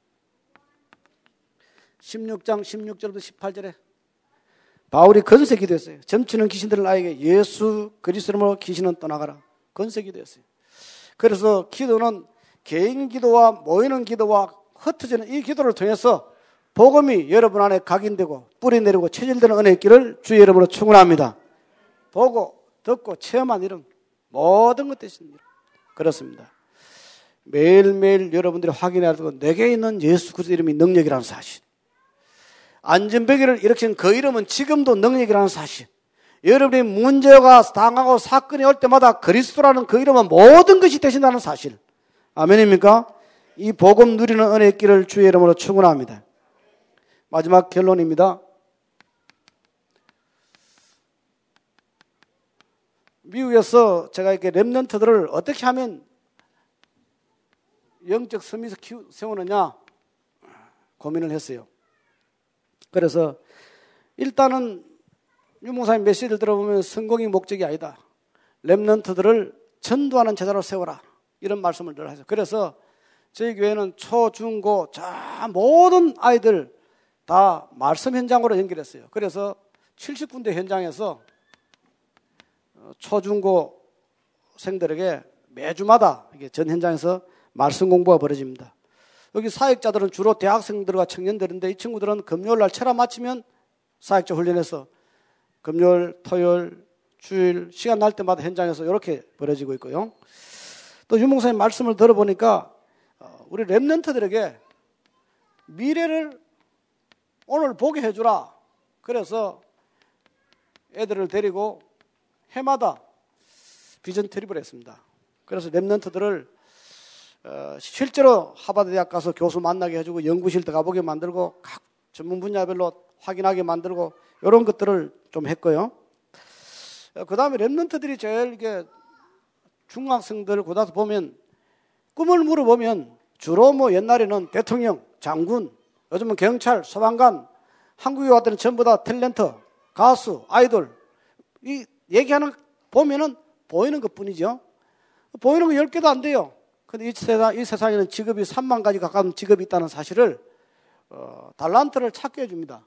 십육 장 십육 절부터 십팔 절에 바울이 건세 기도했어요. 점치는 귀신들을 나에게 예수 그리스도 이름으로 귀신은 떠나가라. 건세 기도했어요. 그래서 기도는 개인 기도와 모이는 기도와 흩어지는 이 기도를 통해서 복음이 여러분 안에 각인되고 뿌리 내리고 체질되는 은혜의 길을 주의 이름으로 축원합니다. 보고 듣고 체험한 이름 모든 것 되십니다. 그렇습니다. 매일매일 여러분들이 확인해야 되고 내게 있는 예수 그리스도 이름이 능력이라는 사실. 안전벨기를 일으킨 그 이름은 지금도 능력이라는 사실. 여러분이 문제가 당하고 사건이 올 때마다 그리스도라는 그 이름은 모든 것이 되신다는 사실. 아멘입니까? 이 복음 누리는 은혜의 길을 주의 이름으로 축원합니다. 마지막 결론입니다. 미국에서 제가 이렇게 렘넌트들을 어떻게 하면 영적 서밋을 세우느냐 고민을 했어요. 그래서 일단은 유목사님 메시지를 들어보면 성공이 목적이 아니다. 렘넌트들을 전도하는 제자로 세워라. 이런 말씀을 늘 하죠. 그래서 저희 교회는 초, 중, 고, 자, 모든 아이들 다 말씀 현장으로 연결했어요. 그래서 칠십 군데 현장에서 초, 중, 고 생들에게 매주마다 전 현장에서 말씀 공부가 벌어집니다. 여기 사역자들은 주로 대학생들과 청년들인데 이 친구들은 금요일 날 체라 마치면 사역자 훈련해서 금요일, 토요일, 주일 시간 날 때마다 현장에서 이렇게 벌어지고 있고요. 또 유목사님 말씀을 들어보니까 우리 랩런트들에게 미래를 오늘 보게 해주라. 그래서 애들을 데리고 해마다 비전 트립을 했습니다. 그래서 랩런트들을 어, 실제로 하버드 대학 가서 교수 만나게 해주고 연구실도 가보게 만들고 각 전문 분야별로 확인하게 만들고 이런 것들을 좀 했고요. 어, 그 다음에 랩런트들이 제일 이게 중학생들 고등학교 보면 꿈을 물어보면 주로 뭐 옛날에는 대통령, 장군, 요즘은 경찰, 소방관, 한국에 왔더니 전부 다 탤런트, 가수, 아이돌 이 얘기하는 보면은 보이는 것뿐이죠. 보이는 거 열 개도 안 돼요. 근데 이 세상, 이 세상에는 직업이 삼만 가지 가까운 직업이 있다는 사실을 어, 달란트를 찾게 해줍니다.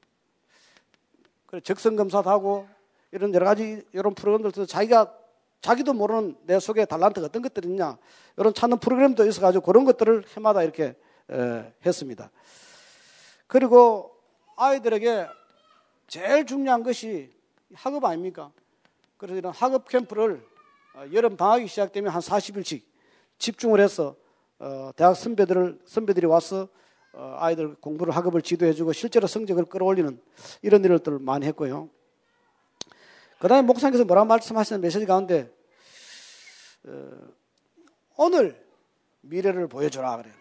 그래 적성검사도 하고 이런 여러 가지 이런 프로그램들도 자기가 자기도 모르는 내 속에 달란트가 어떤 것들이 있냐 이런 찾는 프로그램도 있어가지고 그런 것들을 해마다 이렇게 에, 했습니다. 그리고 아이들에게 제일 중요한 것이 학업 아닙니까? 그래서 이런 학업 캠프를 어, 여름 방학이 시작되면 한 사십 일씩 집중을 해서 어, 대학 선배들을 선배들이 와서 어, 아이들 공부를 학업을 지도해주고 실제로 성적을 끌어올리는 이런 일들을 많이 했고요. 그 다음에 목사님께서 뭐라고 말씀하시는 메시지 가운데 어, 오늘 미래를 보여주라 그래요.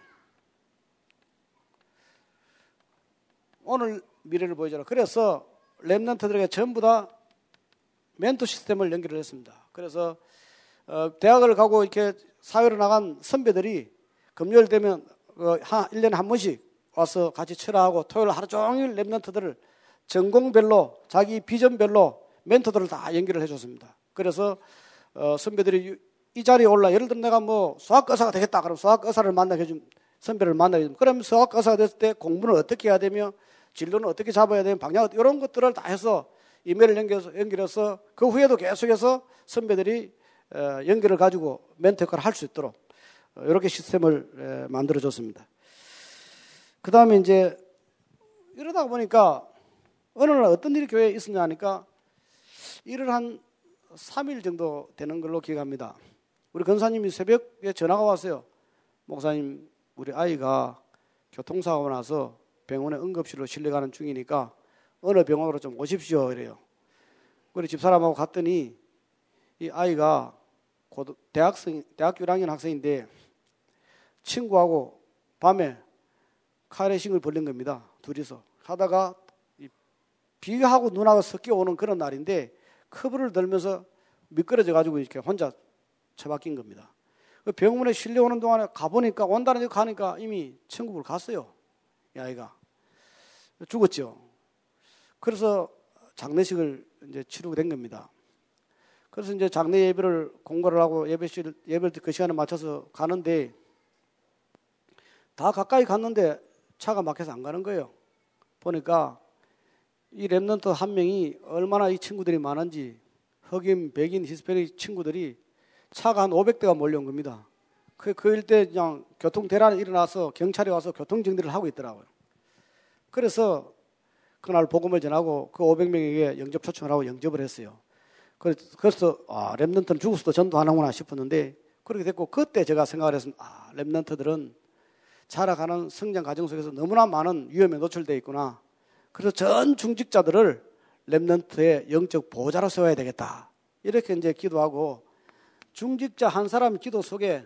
오늘 미래를 보여주라. 그래서 랩런트들에게 전부 다 멘토 시스템을 연결을 했습니다. 그래서 어, 대학을 가고 이렇게 사회로 나간 선배들이 금요일 되면 어, 한, 일 년에 한 번씩 와서 같이 철학하고 토요일 하루 종일 랩런트들을 전공별로 자기 비전별로 멘토들을 다 연결을 해줬습니다. 그래서 어, 선배들이 이 자리에 올라 예를 들어 내가 뭐 수학 의사가 되겠다 그러면 수학 의사를 만나게 해준 선배를 만나게 해주면 그러면 수학 의사가 됐을 때 공부는 어떻게 해야 되며 진로는 어떻게 잡아야 되며 방향 이런 것들을 다 해서 이메일을 연결해서, 연결해서 그 후에도 계속해서 선배들이 어, 연결을 가지고 멘토 역할을 할 수 있도록 어, 이렇게 시스템을 에, 만들어줬습니다. 그 다음에 이제 이러다 보니까 어느 날 어떤 일이 교회에 있었냐 하니까 일을 한 삼 일 정도 되는 걸로 기억합니다. 우리 권사님이 새벽에 전화가 왔어요. 목사님 우리 아이가 교통사고가 나서 병원에 응급실로 실려가는 중이니까 어느 병원으로 좀 오십시오 이래요. 우리 집사람하고 갔더니 이 아이가 고등, 대학생, 대학교 일 학년 학생인데 친구하고 밤에 카레싱을 벌린 겁니다. 둘이서 하다가 비하고 눈하고 섞여 오는 그런 날인데 커브를 들면서 미끄러져 가지고 이렇게 혼자 처박힌 겁니다. 병원에 실려오는 동안에 가보니까 온다는 데 가니까 이미 천국을 갔어요. 이 아이가 죽었죠. 그래서 장례식을 이제 치르게 된 겁니다. 그래서 이제 장례 예배를 공고를 하고 예배실 예배 그 시간에 맞춰서 가는데 다 가까이 갔는데 차가 막혀서 안 가는 거예요. 보니까 이 랩런트 한 명이 얼마나 이 친구들이 많은지 흑인, 백인, 히스패닉 친구들이 차가 한 오백 대가 몰려온 겁니다. 그, 그 일대 그냥 교통 대란이 일어나서 경찰이 와서 교통 정리를 하고 있더라고요. 그래서 그날 복음을 전하고 그 오백 명에게 영접 초청을 하고 영접을 했어요. 그래서 아, 랩런트는 죽어서도 전도하는구나 싶었는데 그렇게 됐고 그때 제가 생각을 했습니다. 아, 랩런트들은 자라가는 성장 과정 속에서 너무나 많은 위험에 노출되어 있구나. 그래서 전 중직자들을 랩런트의 영적 보호자로 세워야 되겠다. 이렇게 이제 기도하고 중직자 한 사람 기도 속에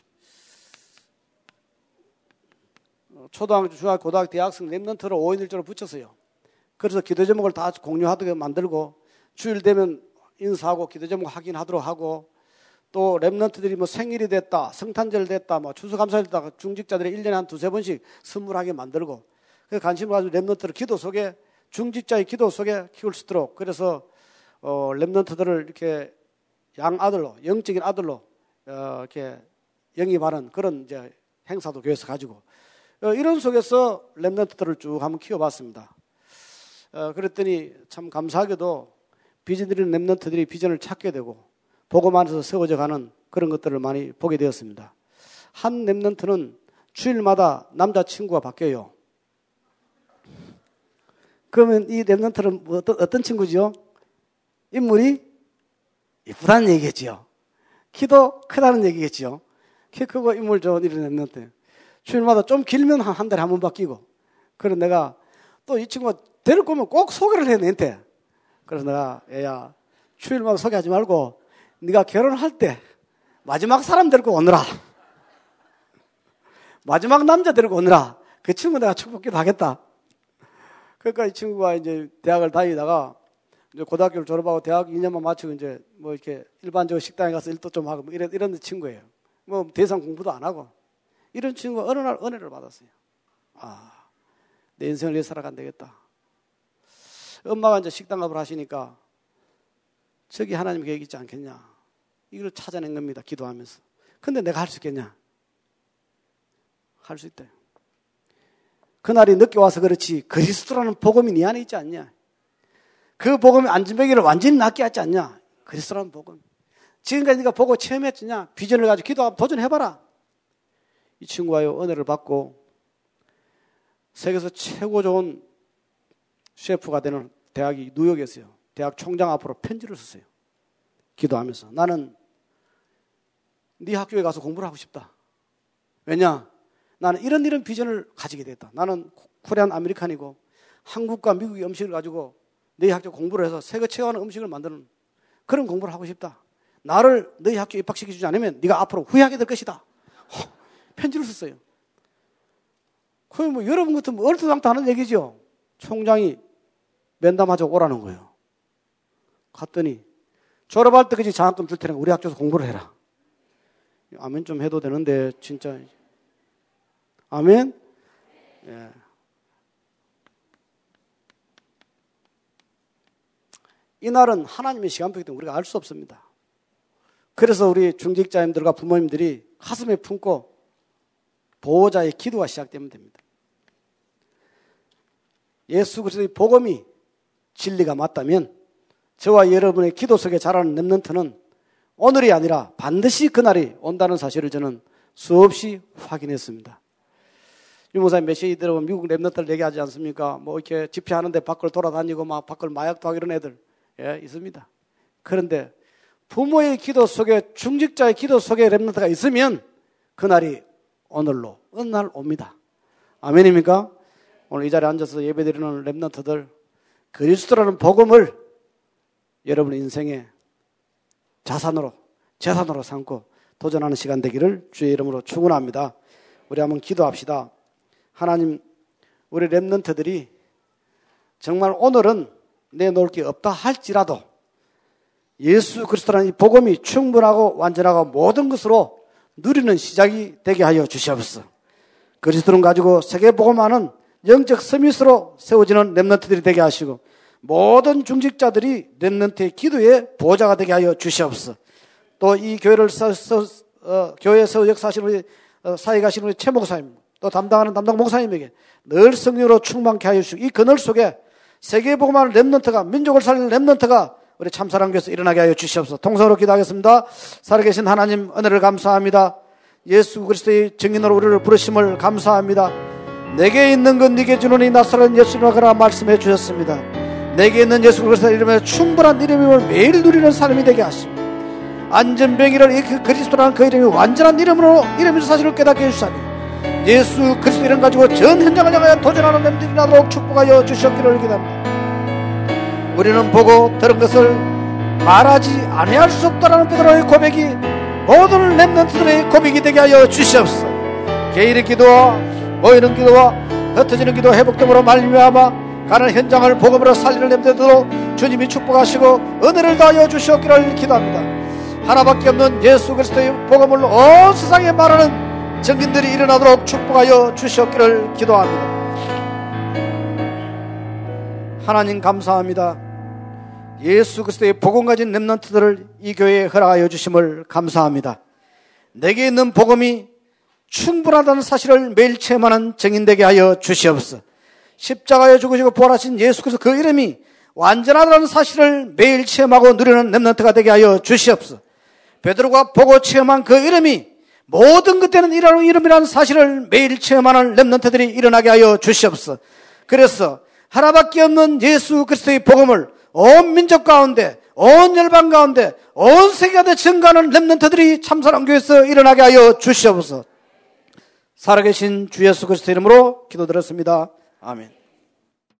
초등학교, 중학교, 고등학교, 대학생 랩런트를 오 인 일 조로 붙였어요. 그래서 기도 제목을 다 공유하도록 만들고 주일 되면 인사하고 기도 제목 확인하도록 하고 또 랩런트들이 뭐 생일이 됐다, 성탄절 됐다, 뭐 추수감사절 됐다 중직자들이 일 년에 한 두세 번씩 선물하게 만들고 그래서 관심을 가지고 랩런트를 기도 속에 중직자의 기도 속에 키울 수 있도록 그래서 어, 랩런트들을 이렇게 양 아들로 영적인 아들로 어, 이렇게 영입하는 그런 이제 행사도 교회에서 가지고 어, 이런 속에서 렘넌트들을 쭉 한번 키워봤습니다. 어, 그랬더니 참 감사하게도 비전 드리는 렘넌트들이 비전을 찾게 되고 복음 안에서 세워져 가는 그런 것들을 많이 보게 되었습니다. 한 렘넌트는 주일마다 남자친구가 바뀌어요. 그러면 이 렘넌트는 어떤, 어떤 친구죠? 인물이 이쁘다는 얘기겠지요. 키도 크다는 얘기겠지요. 키 크고 인물 좋은 이런 렘넌트. 주일마다 좀 길면 한, 한 달에 한 번 바뀌고. 그래서 내가 또 이 친구가 데리고 오면 꼭 소개를 해, 내한테. 그래서 내가, 얘야, 주일마다 소개하지 말고, 네가 결혼할 때 마지막 사람 데리고 오느라. 마지막 남자 데리고 오느라. 그 친구 내가 축복기도 하겠다. 그러니까 이 친구가 이제 대학을 다니다가, 이제 고등학교를 졸업하고 대학 이 년만 마치고 이제 뭐 이렇게 일반적으로 식당에 가서 일도 좀 하고 뭐 이런, 이런 친구예요. 뭐 더 이상 공부도 안 하고. 이런 친구가 어느 날 은혜를 받았어요. 아, 내 인생을 위해 살아간 되겠다. 엄마가 이제 식당업을 하시니까 저기 하나님 계획 있지 않겠냐. 이걸 찾아낸 겁니다. 기도하면서. 근데 내가 할 수 있겠냐? 할 수 있대. 그날이 늦게 와서 그렇지 그리스도라는 복음이 네 안에 있지 않냐? 그 복음이 안전뱅이를 완전히 낫게 하지 않냐? 그리스도라는 복음. 지금까지 네가 보고 체험했느냐? 비전을 가지고 기도하고 도전해봐라. 이 친구가요, 은혜를 받고 세계에서 최고 좋은 셰프가 되는 대학이 뉴욕이었어요. 대학 총장 앞으로 편지를 썼어요. 기도하면서. 나는 네 학교에 가서 공부를 하고 싶다. 왜냐? 나는 이런 이런 비전을 가지게 됐다. 나는 코리안 아메리칸이고 한국과 미국의 음식을 가지고 너희 학교 공부를 해서 세계 최고하는 음식을 만드는 그런 공부를 하고 싶다. 나를 너희 학교에 입학시키지 않으면 네가 앞으로 후회하게 될 것이다. 허, 편지를 썼어요. 그게 뭐 여러분 같으면 얼토당토 하는 얘기죠. 총장이 면담하자고 오라는 거예요. 갔더니 졸업할 때까지 장학금 줄 테니까 우리 학교에서 공부를 해라. 아멘 좀 해도 되는데 진짜 아멘. 예. 이날은 하나님의 시간표이기 때문에 우리가 알 수 없습니다. 그래서 우리 중직자님들과 부모님들이 가슴에 품고 보호자의 기도가 시작되면 됩니다. 예수 그리스도의 복음이 진리가 맞다면 저와 여러분의 기도 속에 자라는 렘넌트는 오늘이 아니라 반드시 그날이 온다는 사실을 저는 수없이 확인했습니다. 유 목사님 메시지 들어보면 미국 렘넌트를 얘기하지 않습니까? 뭐 이렇게 집회하는데 밖을 돌아다니고 막 밖을 마약도 하고 이런 애들 예, 있습니다. 그런데 부모의 기도 속에 중직자의 기도 속에 렘넌트가 있으면 그날이 오늘로 어느 날 옵니다. 아멘입니까? 오늘 이 자리에 앉아서 예배드리는 렘넌트들 그리스도라는 복음을 여러분의 인생의 자산으로 재산으로 삼고 도전하는 시간 되기를 주의 이름으로 축원합니다. 우리 한번 기도합시다. 하나님, 우리 렘넌트들이 정말 오늘은 내놓을 게 없다 할지라도 예수 그리스도라는 이 복음이 충분하고 완전하고 모든 것으로 누리는 시작이 되게 하여 주시옵소서. 그리스도를 가지고 세계 복음하는 영적 서밋으로 세워지는 렘넌트들이 되게 하시고 모든 중직자들이 렘넌트의 기도의 보호자가 되게 하여 주시옵소서. 또 이 교회를 서, 서, 어, 교회에서 역사하시는 우리 어, 사회 가시는 우리 최 목사님 또 담당하는 담당 목사님에게 늘 성령으로 충만케 하여 주시고 이 그늘 속에 세계 복음하는 렘넌트가 민족을 살리는 렘넌트가 우리 참사랑교회에서 일어나게 하여 주시옵소서. 통성으로 기도하겠습니다. 살아계신 하나님 은혜를 감사합니다. 예수 그리스도의 증인으로 우리를 부르심을 감사합니다. 내게 있는 건 네게 주노니 나사렛 예수로 가라 말씀해 주셨습니다. 내게 있는 예수 그리스도의 이름에 충분한 이름임을 매일 누리는 삶이 되게 하십니다. 안전병이를 이 그리스도라는 그 이름이 완전한 이름으로 이름의 사실을 깨닫게 해주사니 예수 그리스도 이름 가지고 전 현장을 향하여 도전하는 렘들이 나도록 축복하여 주셨기를 기도합니다. 우리는 보고 들은 것을 말하지 아니할 수 없다라는 베드로의 고백이 모든 렘넌트들의 고백이 되게 하여 주시옵소서. 개인의 기도와 모이는 기도와 흩어지는 기도 회복됨으로 말미암아 가는 현장을 복음으로 살리는 렘넌트들도 주님이 축복하시고 은혜를 다하여 주시옵기를 기도합니다. 하나밖에 없는 예수 그리스도의 복음을 온 세상에 말하는 증인들이 일어나도록 축복하여 주시옵기를 기도합니다. 하나님 감사합니다. 예수 그리스도의 복음 가진 렘넌트들을 이 교회에 허락하여 주심을 감사합니다. 내게 있는 복음이 충분하다는 사실을 매일 체험하는 증인되게 하여 주시옵소서. 십자가에 죽으시고 부활하신 예수 그리스도 그 이름이 완전하다는 사실을 매일 체험하고 누리는 렘넌트가 되게 하여 주시옵소서. 베드로가 보고 체험한 그 이름이 모든 그때는 이라는 이름이라는 사실을 매일 체험하는 렘넌트들이 일어나게 하여 주시옵소서. 그래서 하나밖에 없는 예수 그리스도의 복음을 온 민족 가운데, 온 열방 가운데, 온 세계에 증거하는 렘넌트들이 참사랑교회에서 일어나게 하여 주시옵소서. 살아계신 주 예수 그리스도 이름으로 기도드렸습니다. 아멘.